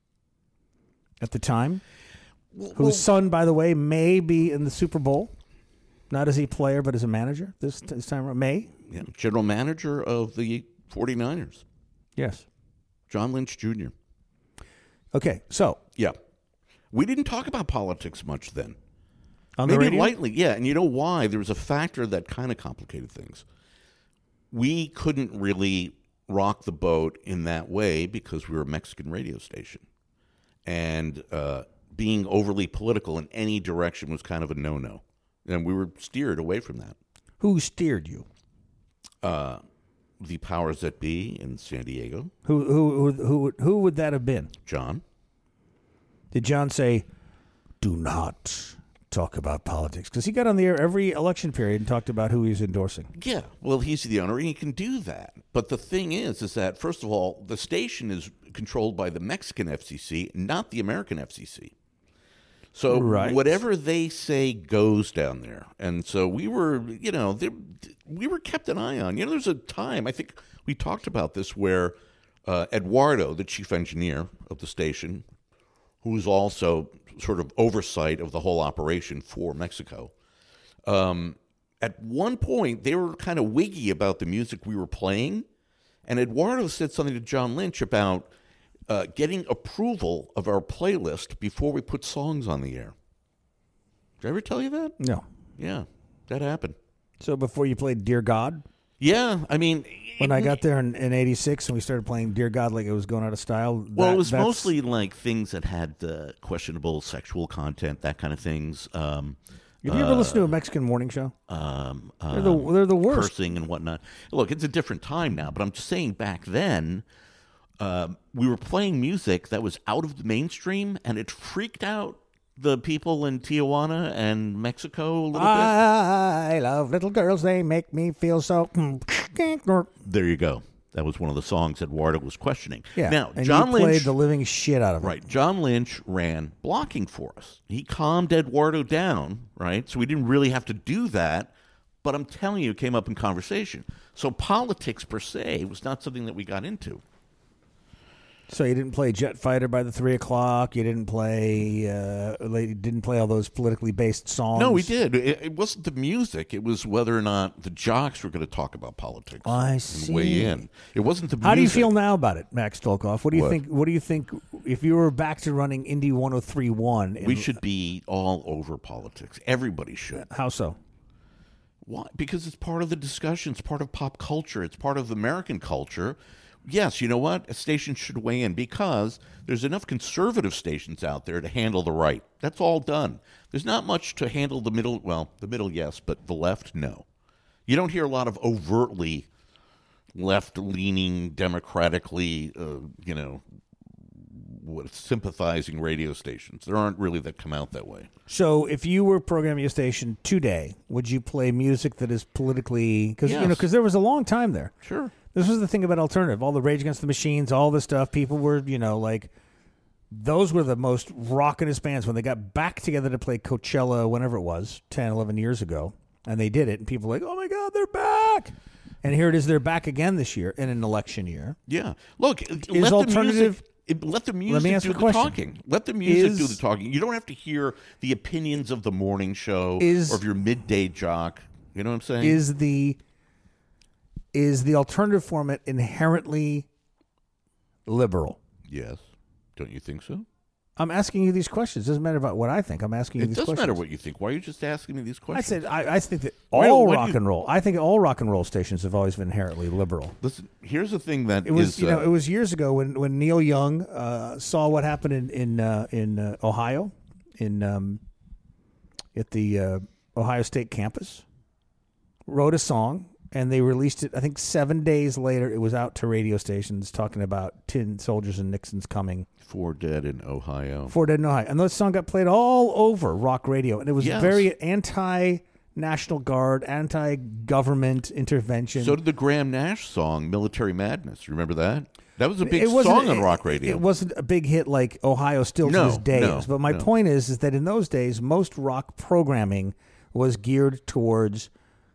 at the time, whose son, by the way, may be in the Super Bowl, not as a player but as a manager this, this time around. May Yeah. General manager of the forty-niners, yes. John Lynch Junior Okay, so Yeah. We didn't talk about politics much then. on the Maybe radio, lightly, yeah. And you know why? There was a factor that kind of complicated things. We couldn't really rock the boat in that way because we were a Mexican radio station. And uh, being overly political in any direction was kind of a no-no. And we were steered away from that. who steered you? Uh, the powers that be in San Diego, Who who who who, who would that have been? John. Did John say, do not talk about politics? Because he got on the air every election period and talked about who he was endorsing. Yeah, well, he's the owner and he can do that. But the thing is, is that, first of all, the station is controlled by the Mexican F C C, not the American F C C. So Right. whatever they say goes down there. And so we were, you know, there- we were kept an eye on. You know, there's a time, I think we talked about this, where uh, Eduardo, the chief engineer of the station, who's also sort of oversight of the whole operation for Mexico, um, at one point they were kind of wiggy about the music we were playing. And Eduardo said something to John Lynch about uh, getting approval of our playlist before we put songs on the air. Did I ever tell you that? No. Yeah, that happened. So before you played Dear God? Yeah, I mean... When I got there in, in eighty-six and we started playing Dear God like it was going out of style. Well, that- it was that's- mostly like things that had uh, questionable sexual content, that kind of things. Um, Have you ever listened to a Mexican morning show? um, They're the, um, they're the worst. cursing and whatnot. Look, it's a different time now, but I'm just saying back then uh, we were playing music that was out of the mainstream, and it freaked out the people in Tijuana and Mexico a little bit. I love little girls. They make me feel so... There you go. That was one of the songs Eduardo was questioning. Yeah. Now, and John you played Lynch... the living shit out of it. Right. John Lynch ran blocking for us. He calmed Eduardo down, right? So we didn't really have to do that. But I'm telling you, it came up in conversation. So politics per se was not something that we got into. So you didn't play Jet Fighter by the three o'clock. You didn't play. Uh, like, didn't play all those politically based songs. No, we did. It, it wasn't the music. It was whether or not the jocks were going to talk about politics. I and see. weigh in. It wasn't the music. How do you feel now about it, Max Tolkoff? What do you What? think? What do you think if you were back to running Indy one oh three point one? We should be all over politics. Everybody should. How so? Why? Because it's part of the discussion. It's part of pop culture. It's part of American culture. Yes, you know what? A station should weigh in because there's enough conservative stations out there to handle the right. That's all done. There's not much to handle the middle. Well, the middle, yes, but the left, no. You don't hear a lot of overtly left-leaning, democratically, uh, you know, what, sympathizing radio stations. There aren't really that come out that way. So, if you were programming a station today, would you play music that is politically? Because you know, Yes. because there was a long time there. Sure. This was the thing about alternative. All the Rage Against the Machines, all this stuff. People were, you know, like those were the most rockinest bands when they got back together to play Coachella, whenever it was, ten, eleven years ago, and they did it, and people were like, oh my God, they're back. And here it is, they're back again this year in an election year. Yeah. Look, let the alternative- music. It, let the music ask do a the question. talking. Let the music do Is- the talking. You don't have to hear the opinions of the morning show Is- or of your midday jock. You know what I'm saying? Is the is the alternative format inherently liberal? Yes. Don't you think so? I'm asking you these questions. It doesn't matter about what I think. I'm asking you It these doesn't questions. matter what you think. Why are you just asking me these I questions? said I, I think that Why- all what do rock you- and roll. I think all rock and roll stations have always been inherently liberal. Listen, here's the thing that It was is, you know uh, it was years ago when, when Neil Young uh, saw what happened in in uh, in uh, Ohio in um, at the uh, Ohio State campus. Wrote a song and they released it. I think seven days later, it was out to radio stations talking about Tin Soldiers and Nixon's coming. Four Dead in Ohio. Four Dead in Ohio, and that song got played all over rock radio, and it was Yes. very anti. National Guard, anti-government intervention. So did the Graham Nash song "Military Madness." You remember that? That was a big It wasn't- song on rock radio. It wasn't a big hit like Ohio still No, to this day no, is. But my no. point is, is that in those days, most rock programming was geared towards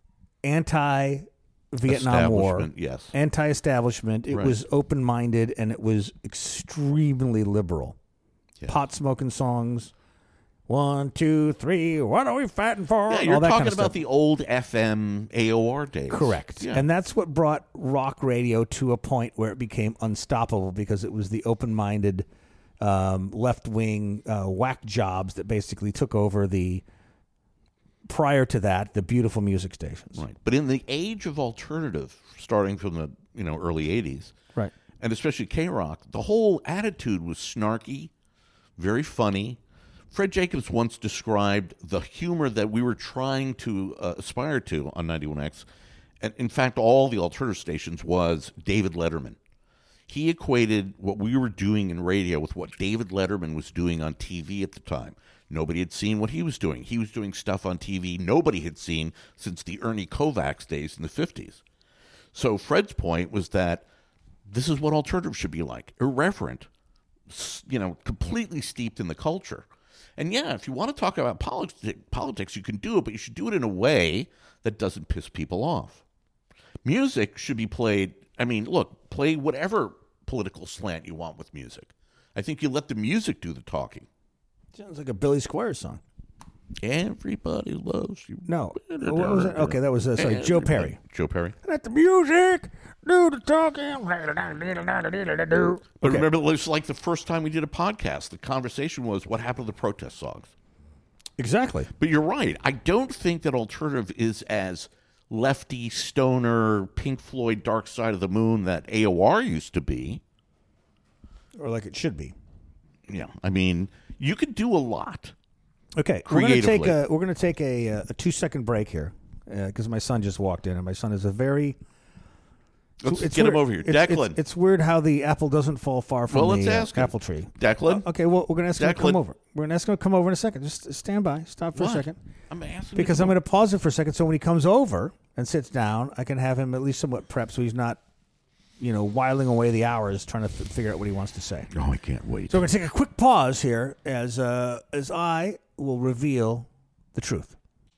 anti-Vietnam War, Establishment, yes. anti-establishment. It Right. was open-minded and it was extremely liberal. Yes. Pot-smoking songs. One, two, three. What are we fighting for? Yeah, you're All that talking kind of about stuff. the old F M A O R days. Correct. Yeah. And that's what brought rock radio to a point where it became unstoppable because it was the open-minded, um, left-wing uh, whack jobs that basically took over the, prior to that, the beautiful music stations. Right. But in the age of alternative, starting from the you know early eighties, Right. and especially K-Rock, the whole attitude was snarky, very funny. Fred Jacobs once described the humor that we were trying to uh, aspire to on ninety-one X, and in fact, all the alternative stations was David Letterman. he equated what we were doing in radio with what David Letterman was doing on T V at the time. Nobody had seen what he was doing. He was doing stuff on T V nobody had seen since the Ernie Kovacs days in the fifties. So Fred's point was that this is what alternative should be like. Irreverent, you know, completely steeped in the culture. And yeah, if you want to talk about politi- politics, you can do it, but you should do it in a way that doesn't piss people off. Music should be played, I mean, look, play whatever political slant you want with music. I think you let the music do the talking. Sounds like a Billy Squires song. Everybody loves you. No. What was it? Okay, that was, uh, sorry, Joe Perry. Joe Perry. Let the music do the talking. But Okay. remember, it was like the first time we did a podcast. The conversation was, what happened to the protest songs? Exactly. But you're right. I don't think that alternative is as lefty, stoner, Pink Floyd, Dark Side of the Moon that A O R used to be. Or like it should be. Yeah, I mean, you could do a lot. Okay, we're going to take Creatively. a we're going to take a, a two second break here because my son just walked in, and my son is a very. Let's it's get him weird. over here. It's, Declan. It's, it's weird how the apple doesn't fall far from Well, the let's uh, ask him. apple tree. Declan? Uh, okay, well, we're going to ask him to come Declan? over. We're going to ask him to come over in a second. Just stand by. Stop for What? a second. I'm asking Because you I'm going to pause it for a second so when he comes over and sits down, I can have him at least somewhat prepped so he's not, you know, whiling away the hours trying to f- figure out what he wants to say. Oh, I can't wait. So we're going to take a quick pause here as uh, as I will reveal the truth.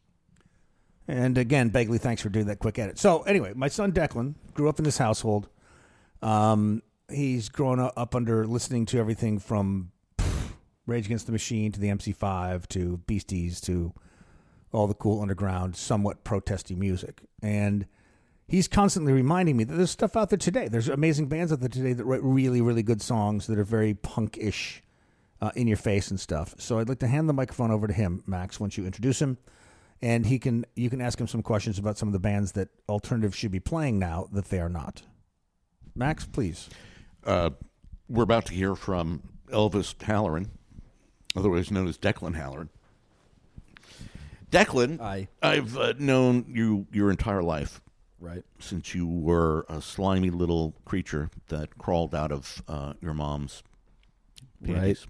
And again, Begley, thanks for doing that quick edit. So anyway, my son Declan grew up in this household. Um, he's grown up, up under listening to everything from pff, Rage Against the Machine to the M C five to Beasties to all the cool underground, somewhat protesty music. And he's constantly reminding me that there's stuff out there today. There's amazing bands out there today that write really, really good songs that are very punk-ish, uh, in your face and stuff. So I'd like to hand the microphone over to him, Max, once you introduce him. And he can you can ask him some questions about some of the bands that alternative should be playing now that they are not. Max, please. Uh, we're about to hear from Elvis Halloran, otherwise known as Declan Halloran. Declan, Aye. I've uh, known you your entire life. Right. Since you were a slimy little creature that crawled out of uh, your mom's panties.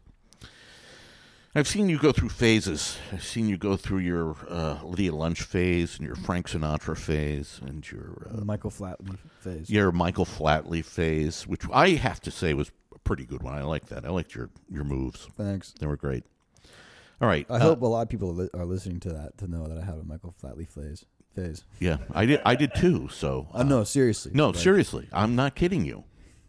I've seen you go through phases. I've seen you go through your uh, Lydia Lunch phase and your Frank Sinatra phase and your uh, The Michael Flatley phase. your Michael Flatley phase, which I have to say was a pretty good one. I like that. I liked your, your moves. Thanks. They were great. All right. I uh, hope a lot of people li- are listening to that to know that I have a Michael Flatley phase. Phase. Yeah, I did. I did too. So Uh, no, seriously. no, Like, seriously, I'm not kidding you.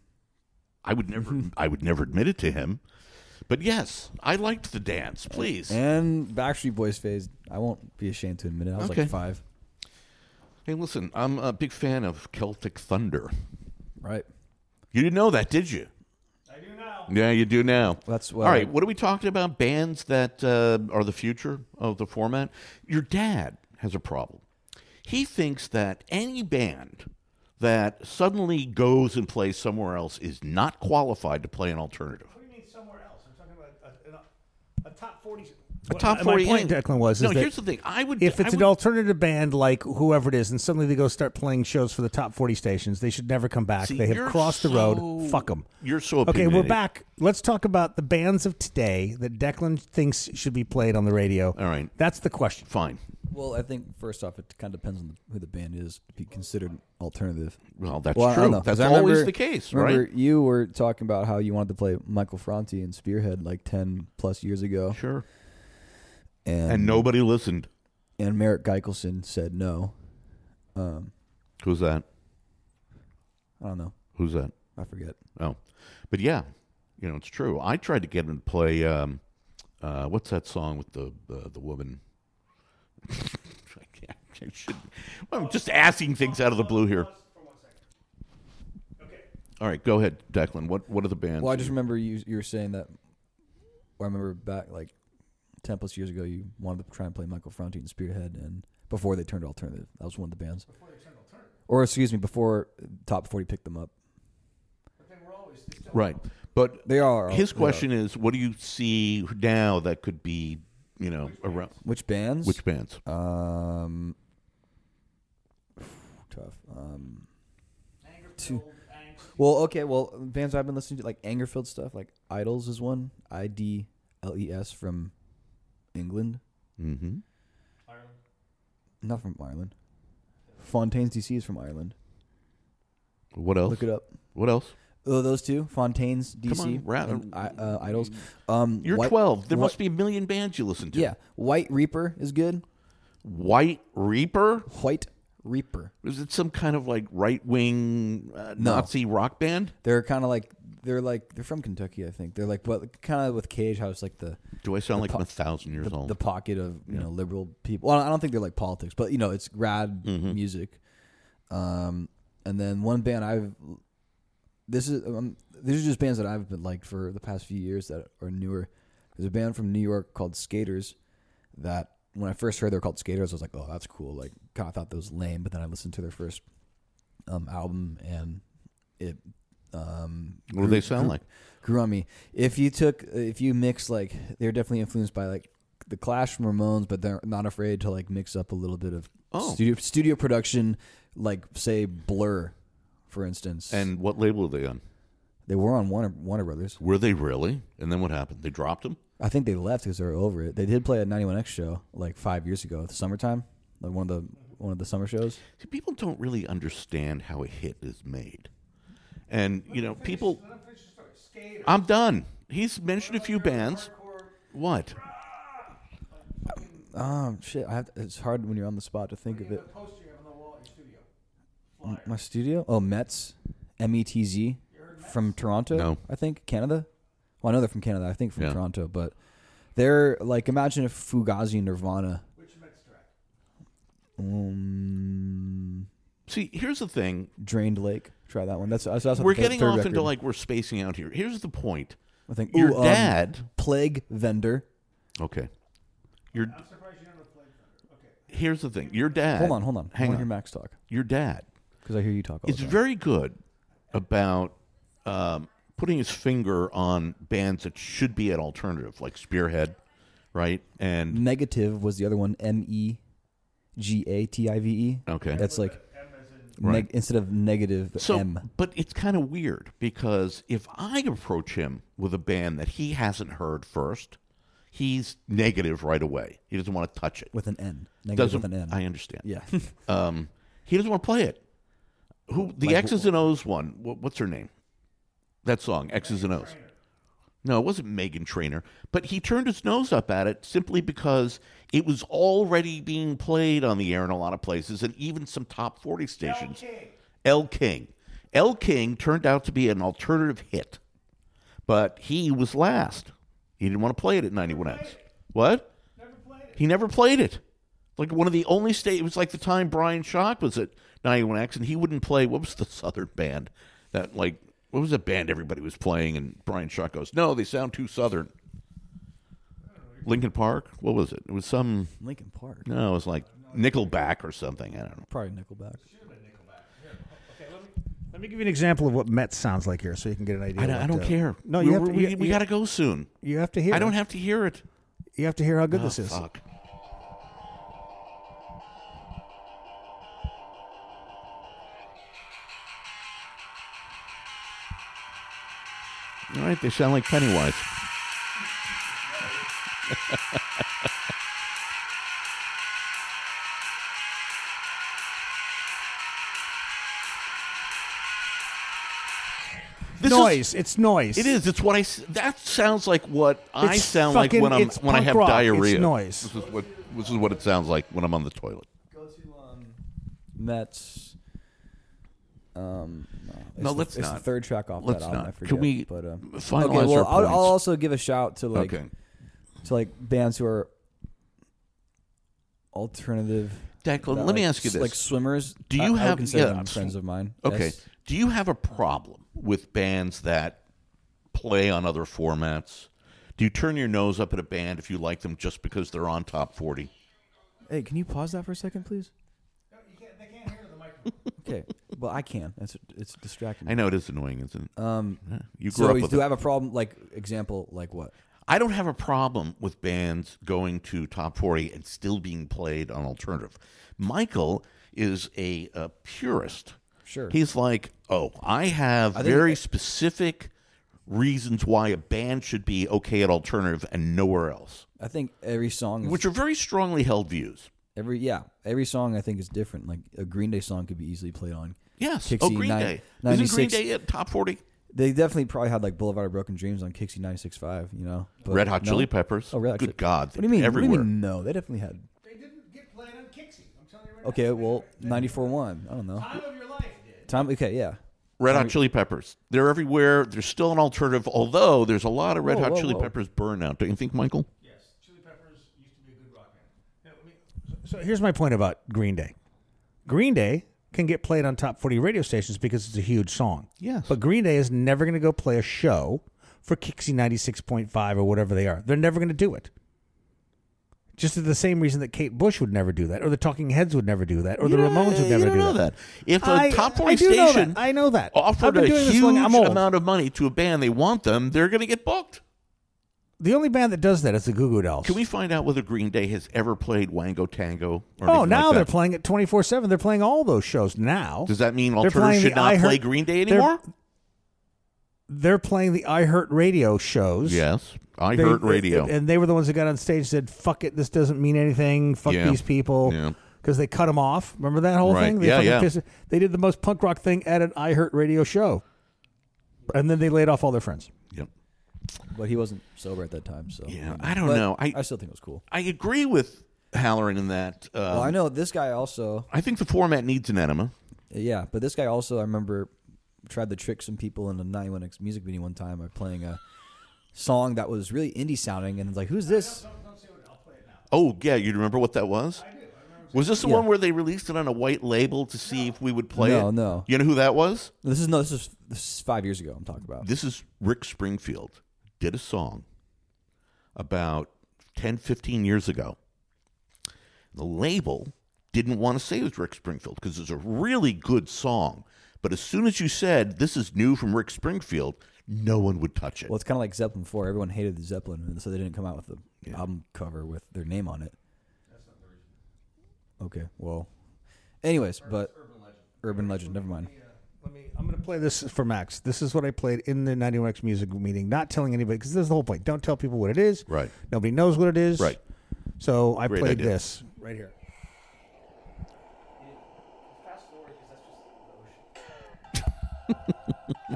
I would never. I would never admit it to him. But yes, I liked the dance. Please. And Backstreet Boys phase. I won't be ashamed to admit it. I was Okay. like five. Hey, listen, I'm a big fan of Celtic Thunder. Right. You didn't know that, did you? I do now. Yeah, you do now. That's what All right, I- what are we talking about? Bands that uh, are the future of the format? Your dad has a problem. He thinks that any band that suddenly goes and plays somewhere else is not qualified to play an alternative. What do you mean somewhere else? I'm talking about a, a, a top forty. A top My forty. point, Declan, was no. is that Here's the thing. I would if it's I an would, alternative band like whoever it is, and suddenly they go start playing shows for the top forty stations, they should never come back. See, they have you're crossed the so- road. Fuck them. You're so Okay, we're opinionated. back. Let's talk about the bands of today that Declan thinks should be played on the radio. All right. That's the question. Fine. Well, I think first off, it kind of depends on the, who the band is to be considered alternative. Well, that's Well, I don't true. know, 'cause That's I always remember- the case, Remember, right? you were talking about how you wanted to play Michael Franti and Spearhead like ten plus years ago, Sure. and And nobody listened. and Merrick Geikelson said no. Um, Who's that? I don't know. Who's that? I forget. Oh, but yeah, you know it's true. I tried to get him to play. Um, uh, what's that song with the uh, the woman? I can't. I should, well, I'm just asking things out of the blue here. All right, go ahead, Declan. What what are the bands? Well, I just remember you you were saying that. Or I remember back like ten plus years ago, you wanted to try and play Michael Franti and Spearhead, and before they turned alternative, that was one of the bands. Before they turned alternative, or excuse me, before Top forty picked them up. But they were always still right, but They are. his they question are. is, what do you see now that could be, you know, around Which bands? which bands? Um, tough. Um, Anger Two. Well, okay. Well, bands I've been listening to, like Angerfield stuff, like Idols is one. I D L E S from England. Mm-hmm. Ireland. Not from Ireland. Fontaine's D C is from Ireland. What else? Look it up. What else? Oh, those two. Fontaine's D C. Come on, ra- and, uh, Idols. Um, You're White- twelve. There White- must be a million bands you listen to. Yeah. White Reaper is good. White Reaper? White Reaper. Is it some kind of like right wing uh, No. Nazi rock band? They're kind of like they're like they're from Kentucky, I think. They're like, but kind of with Cage House, like the Do I sound the like po- I'm a thousand years the, old? the pocket of you know liberal people. Well, I don't think they're like politics, but you know it's rad Mhm. music. Um, and then one band I've this is um, these are just bands that I've been liked for the past few years that are newer. There's a band from New York called Skaters that when I first heard they're called Skaters, I was like, oh, that's cool. Like, kind of thought that was lame, but then I listened to their first um, album and it. Um, What do they sound grew, like? Grew on me. If you took, if you mix like, they're definitely influenced by like the Clash from Ramones, but they're not afraid to like mix up a little bit of Oh. studio studio production, like say Blur, for instance. And what label are they on? They were on Warner Warner Brothers. Were they really? And then what happened? They dropped them? I think they left because they were over it. They did play a ninety-one X show like five years ago, the summertime, like one of the one of the summer shows. See, people don't really understand how a hit is made. And, you know, people... I'm done. He's mentioned a few bands. What? Um, shit. I have to, it's hard when you're on the spot to think of it. M- My studio? Oh, Metz, M E T Z, from Toronto. No. I think Canada. Well, I know they're from Canada. I think from Yeah. Toronto, but they're like imagine if Fugazi and Nirvana. Which Mets track? Um, See, here's the thing. Drained Lake. Try that one. That's, that's, that's We're the getting third off record. into like we're spacing out here. Here's the point. I think Your ooh, um, dad... Plague Vendor. Okay. Your, I'm surprised you don't know Plague Thunder. Okay. here's the thing. Your dad... Hold on, hold on. Hang I want on. to hear Max talk Your dad because I hear you talk. All is the time. very good about um, putting his finger on bands that should be at alternative, like Spearhead, right? And Negative was the other one. M E G A T I V E. okay, That's like M as in Right. neg- instead of negative so, M. but it's kind of weird because if I approach him with a band that he hasn't heard first, he's negative right away. He doesn't want to touch it. With an N. Negative Doesn't with an N. I understand? Yeah. Um, he doesn't want to play it. Who the Like, X's and O's one? What, what's her name? That song, X's and O's. No, it wasn't Megan Trainor, but he turned his nose up at it simply because it was already being played on the air in a lot of places, and even some top forty stations. El King. El King turned out to be an alternative hit, but he was last. He didn't want to play it at ninety-one X. What? never played it. He never played it. Like one of the only state. It was like the time Brian Shock was at ninety-one X, and he wouldn't play. What was the Southern band that like? What was the band everybody was playing? And Brian Shock goes, "No, they sound too Southern." Lincoln Park. What was it? It was some. Lincoln Park. No, it was like Nickelback or something. I don't know. Probably Nickelback. Let me give you an example of what Metz sounds like here, so you can get an idea. I don't, what, I don't uh, care. No, we, you have to. we, you, we you- got to go soon. You have to hear. I don't it. have to hear it. You have to hear how good Oh, this is. fuck. All right, they sound like Pennywise. This is- noise. it's noise. It is. It's what I. s- That sounds like what I It's sound like fucking- when I'm it's when I punk have rock. It's diarrhea. noise. This is what this is what it sounds like when I'm on the toilet. Go to um, Mets. Um, no, it's No, the, let's it's not. the third track off Let's that album. not. I forget. Can we But, um, finalize okay, well, our I'll, I'll points? also give a shout to like Okay. to like bands who are alternative. Declan, that, let me like, ask you s- this. Like swimmers. Do I- you I would have- consider yeah, them friends of mine? Okay. Yes. Do you have a problem with bands that play on other formats? Do you turn your nose up at a band if you like them just because they're on top forty? Hey, can you pause that for a second, please? No, you can't, they can't hear the microphone. Okay. Well, I can. It's it's distracting. I know it is annoying, isn't it? Um, Yeah, you grew so up you with do it. have a problem? Like example, like what? I don't have a problem with bands going to top forty and still being played on alternative. Michael is a, a purist Sure. He's like, oh, I have I think very it- specific reasons why a band should be okay at alternative and nowhere else, I think every song, is, which are very strongly held views. every yeah, every song I think is different. Like a Green Day song could be easily played on. Yes. Kixie oh, Green nine- Day. Isn't Green ninety-six Day at top forty? They definitely probably had like Boulevard of Broken Dreams on Kixie ninety-six point five, you know. But Red Hot no. Chili Peppers. Oh, Red Hot Good Chili- God. What do you mean? Everywhere. What do you mean? No, they definitely had. They didn't get played on Kixie. I'm telling you right Okay, now. well, ninety-four point one. I don't know. Time of your life did. Time. Okay, yeah. Red Hot Chili Peppers. They're everywhere. They're still an alternative, although there's a lot of Red Whoa, Hot whoa, Chili whoa. Peppers burnout. Don't you think, Michael? Yes, Chili Peppers used to be a good rock band. Now, let me, So here's my point about Green Day. Green Day can get played on top forty radio stations because it's a huge song. Yes. But Green Day is never going to go play a show for Kixie ninety-six point five or whatever they are. They're never going to do it. Just for the same reason that Kate Bush would never do that, or the Talking Heads would never do that, or the You don't- Ramones would you never don't do know that. that. If a I- top forty I do know station that. I know that. I've offered been a doing this huge long. I'm old. amount of money to a band they want them, they're going to get booked. The only band that does that is the Goo Goo Dolls. Can we find out whether Green Day has ever played Wango Tango? Or Oh, anything now like they're that? playing it twenty-four seven. They're playing all those shows now. Does that mean They're alternatives playing should the not iHeart- play Green Day they're- anymore? They're playing the iHeart Radio shows. Yes. I They- heard radio. And they were the ones that got on stage and said, fuck it, this doesn't mean anything. Fuck Yeah. these people. Yeah. Because they cut them off. Remember that whole Right. thing? They Yeah, fucking yeah. pissed- They did the most punk rock thing at an iHeart Radio show. And then they laid off all their friends. Yep. But he wasn't sober at that time, so Yeah, you know. I don't But know. I- I still think it was cool. I agree with Halloran in that. Um, Well, I know this guy also. I think the format needs an enema. Yeah, but this guy also, I remember, tried to trick some people in a ninety-one X music video one time by playing a song that was really indie sounding, and it's like, who's this? Oh, yeah, you remember what that was? I do. I remember. Was this the Yeah. one where they released it on a white label to see if we would play No, it? no. You know who that was? This is no, this is this is five years ago. I'm talking about. This is Rick Springfield did a song about ten, fifteen years ago. The label didn't want to say it was Rick Springfield because it's a really good song. But as soon as you said, this is new from Rick Springfield, no one would touch it. Well, it's kind of like Zeppelin four. Everyone hated the Zeppelin, and so they didn't come out with the album cover with their name on it. That's not the original. Okay, well, anyways, but Urban Legend. Urban Legend. Never mind. Let me. I'm going to play this for Max. This is what I played in the ninety-one X music meeting, not telling anybody, because this is the whole point. Don't tell people what it is. Right. Nobody knows what it is. Right. So I Great played idea. this right here. fast forward because that's just the ocean.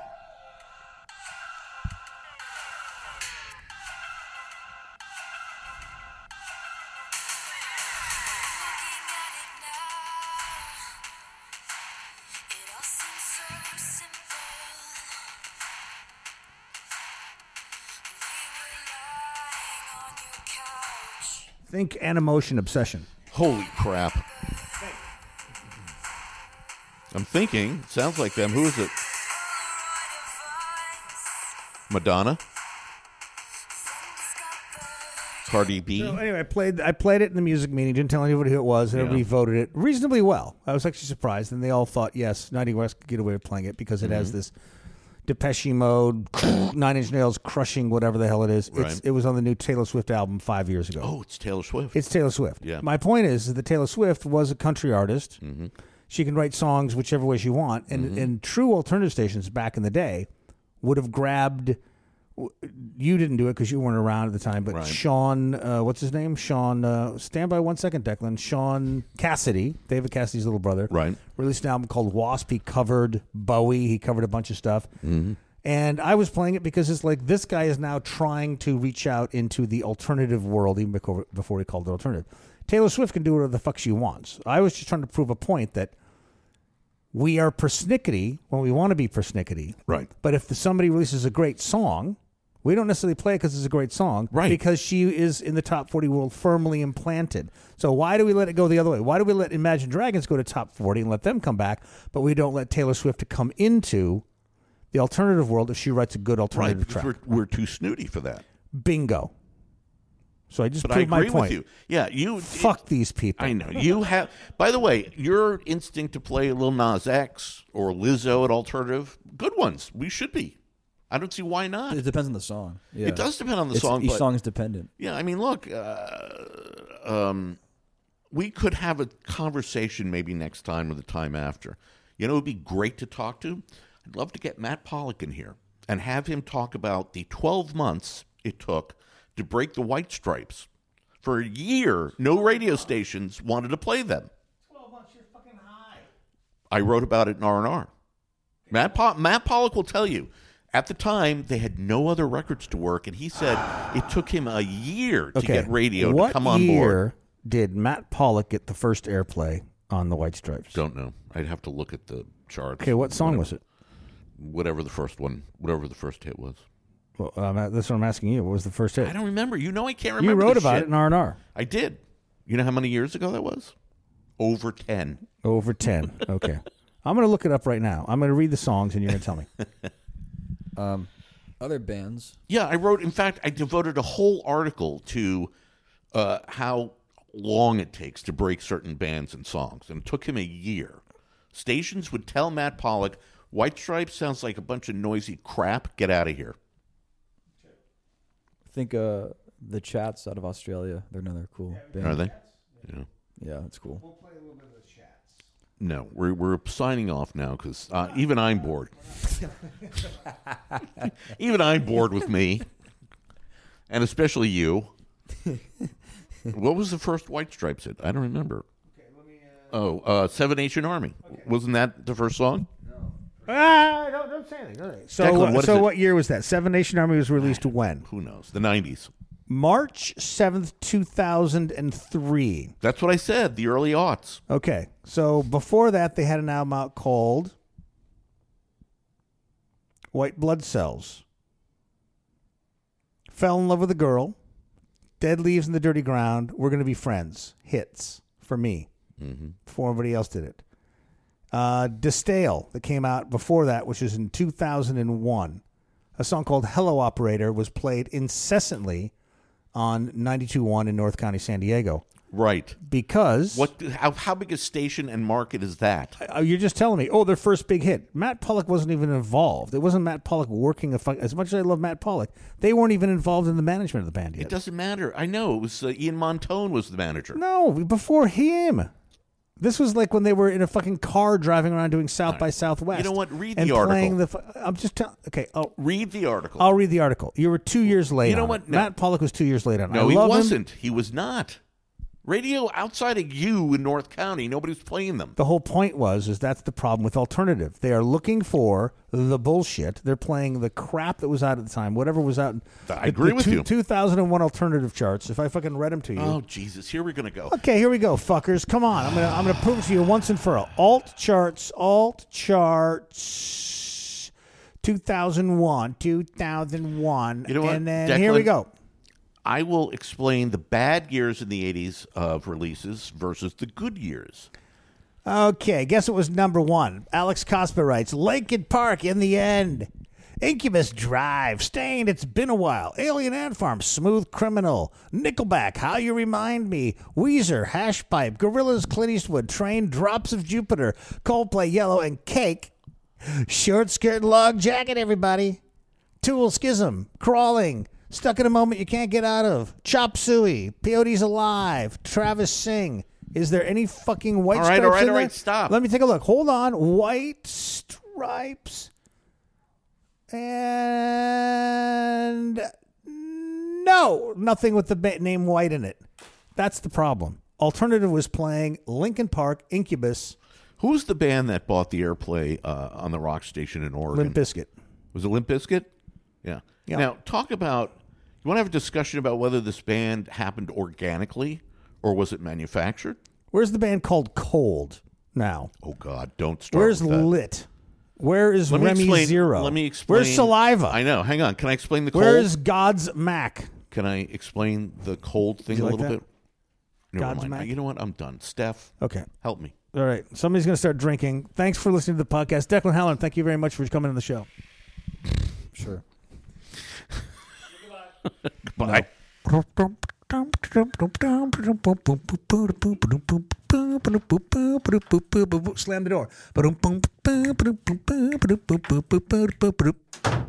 Think Animotion Obsession. Holy crap. I'm thinking, sounds like them. Who is it? Madonna? Cardi B? So anyway, I played I played it in the music meeting. Didn't tell anybody who it was. And Yeah. everybody voted it reasonably well. I was actually surprised, and they all thought yes, ninety West could get away with playing it because it has Mm-hmm. this Depeche Mode, Nine Inch Nails crushing whatever the hell it is. It's, Right. it was on the new Taylor Swift album five years ago. Oh, it's Taylor Swift. It's Taylor Swift. Yeah. My point is that Taylor Swift was a country artist. Mm-hmm. She can write songs whichever way she want, and and true alternative stations back in the day would have grabbed. You didn't do it because you weren't around at the time, but Right. Sean, uh, what's his name? Sean. Uh, stand by one second, Declan. Sean Cassidy, David Cassidy's little brother, Right. released an album called Wasp. He covered Bowie. He covered a bunch of stuff. Mm-hmm. And I was playing it because it's like this guy is now trying to reach out into the alternative world, even before, before he called it alternative. Taylor Swift can do whatever the fuck she wants. I was just trying to prove a point that we are persnickety when we want to be persnickety. Right. But if the, somebody releases a great song, we don't necessarily play it because it's a great song. Right. Because she is in the top forty world firmly implanted. So why do we let it go the other way? Why do we let Imagine Dragons go to top forty and let them come back, but we don't let Taylor Swift to come into the alternative world if she writes a good Right, alternative because track? we're, we're too snooty for that. Bingo. So I just But I proved my agree point. with you. Yeah, you. Fuck these people. I know. You have. By the way, your instinct to play Lil Nas X or Lizzo at alternative, good ones. We should be. I don't see why not. It depends on the song. Yeah. It does depend on the It's- song. Each but, song is dependent. Yeah, I mean, look, uh, um, we could have a conversation maybe next time or the time after. You know, it would be great to talk to. I'd love to get Matt Pollock in here and have him talk about the twelve months it took to break the White Stripes. For a year, no radio stations wanted to play them. twelve months, you're fucking high. I wrote about it in R and R. Matt, po- Matt Pollock will tell you. At the time, they had no other records to work, and he said it took him a year to Okay. get radio what to come on year board. did Matt Pollock get the first airplay on the White Stripes? Don't know. I'd have to look at the charts. Okay, what song whatever, was it? Whatever the first one, whatever the first hit was. Well, um, that's what I'm asking you. What was the first hit? I don't remember. You know I can't You remember wrote this about shit. it in R and R. I did. You know how many years ago that was? Over ten. Over ten. Okay. I'm going to look it up right now. I'm going to read the songs, and you're going to tell me. Um, other bands. Yeah, I wrote, in fact, I devoted a whole article to uh, how long it takes to break certain bands and songs. And it took him a year. Stations would tell Matt Pollock, White Stripes sounds like a bunch of noisy crap. Get out of here. I think uh, the Chats out of Australia. They're another cool band. Are they? Yeah. Yeah, that's cool. We'll play a little bit of the Chats. No, we're we're signing off now because uh, even I'm bored. Even I'm bored with me, and especially you. What was the first White Stripes hit? I don't remember. Okay, let me, uh... Oh, uh, Seven Nation Army. Okay. Wasn't that the first song? No. Ah, don't, don't say anything. Right. So, Declan, uh, what so is it? what year was that? Seven Nation Army was released when? Who knows? The nineties. March seventh, two thousand three. That's what I said, the early aughts. Okay. So before that, they had an album out called White Blood Cells. Fell in Love with a Girl. Dead Leaves in the Dirty Ground. We're Gonna Be Friends. Hits for me. Mm-hmm. Before everybody else did it. Uh, Distale, that came out before that, which is in two thousand one. A song called Hello Operator was played incessantly on ninety-two point one in North County, San Diego. Right. Because... What? How, how big a station and market is that? Uh, you're just telling me, oh, their first big hit. Matt Pollock wasn't even involved. It wasn't Matt Pollock working a fuck. As much as I love Matt Pollock, they weren't even involved in the management of the band yet. It doesn't matter. I know. It was uh, Ian Montone was the manager. No, before him. This was like when they were in a fucking car driving around doing South Right. by Southwest. You know what? Read and the article. Playing the fu- I'm just telling. Okay, I'll, Read the article. I'll read the article. You were two years late. You know on what? it. No. Matt Pollock was two years late on it. No, I he love him. wasn't. He was not. Radio outside of you in North County, nobody was playing them. The whole point was, is that's the problem with alternative. They are looking for the bullshit. They're playing the crap that was out at the time, whatever was out. I the, agree the with two, you. two thousand one alternative charts. If I fucking read them to you. Oh Jesus! Here we're gonna go. Okay, here we go, fuckers. Come on, I'm gonna I'm gonna prove it to you once and for all. Alt charts, alt charts, two thousand one, two thousand one, You know what, and then here we Declan? go. I will explain the bad years in the eighties of releases versus the good years. Okay, guess what was number one? Alex Cosper writes, Linkin Park in the end. Incubus Drive, Stained, It's Been a While, Alien Ant Farm, Smooth Criminal, Nickelback, How You Remind Me, Weezer, Hashpipe, Gorillaz, Clint Eastwood, Train, Drops of Jupiter, Coldplay, Yellow, and Cake. Short Skirt, Log Jacket, everybody. Tool, Schism, Crawling, Stuck in a Moment You Can't Get Out of, Chop Suey, P O D's Alive, Travis Singh. Is there any fucking White All right, Stripes all right, in all there? right, stop. Let me take a look. Hold on. White Stripes. And no, nothing with the ba- name White in it. That's the problem. Alternative was playing Linkin Park, Incubus, Who's the band that bought the airplay uh, on the rock station in Oregon? Limp Bizkit. Was it Limp Bizkit? Yeah. Yeah. Now, talk about, you want to have a discussion about whether this band happened organically or was it manufactured? Where's the band called Cold now? Oh, God, don't start Where's with that. Lit? Where is Let me Remy explain- Zero? Let me explain. Where's Saliva? I know. Hang on. Can I explain the cold? Where's God's Mac? Can I explain the cold thing you a like little that? bit? Never God's mind. Mac? You know what? I'm done. Steph, Okay. help me. All right. Somebody's going to start drinking. Thanks for listening to the podcast. Declan Halloran, thank you very much for coming on the show. Sure. Bye. Slam the door.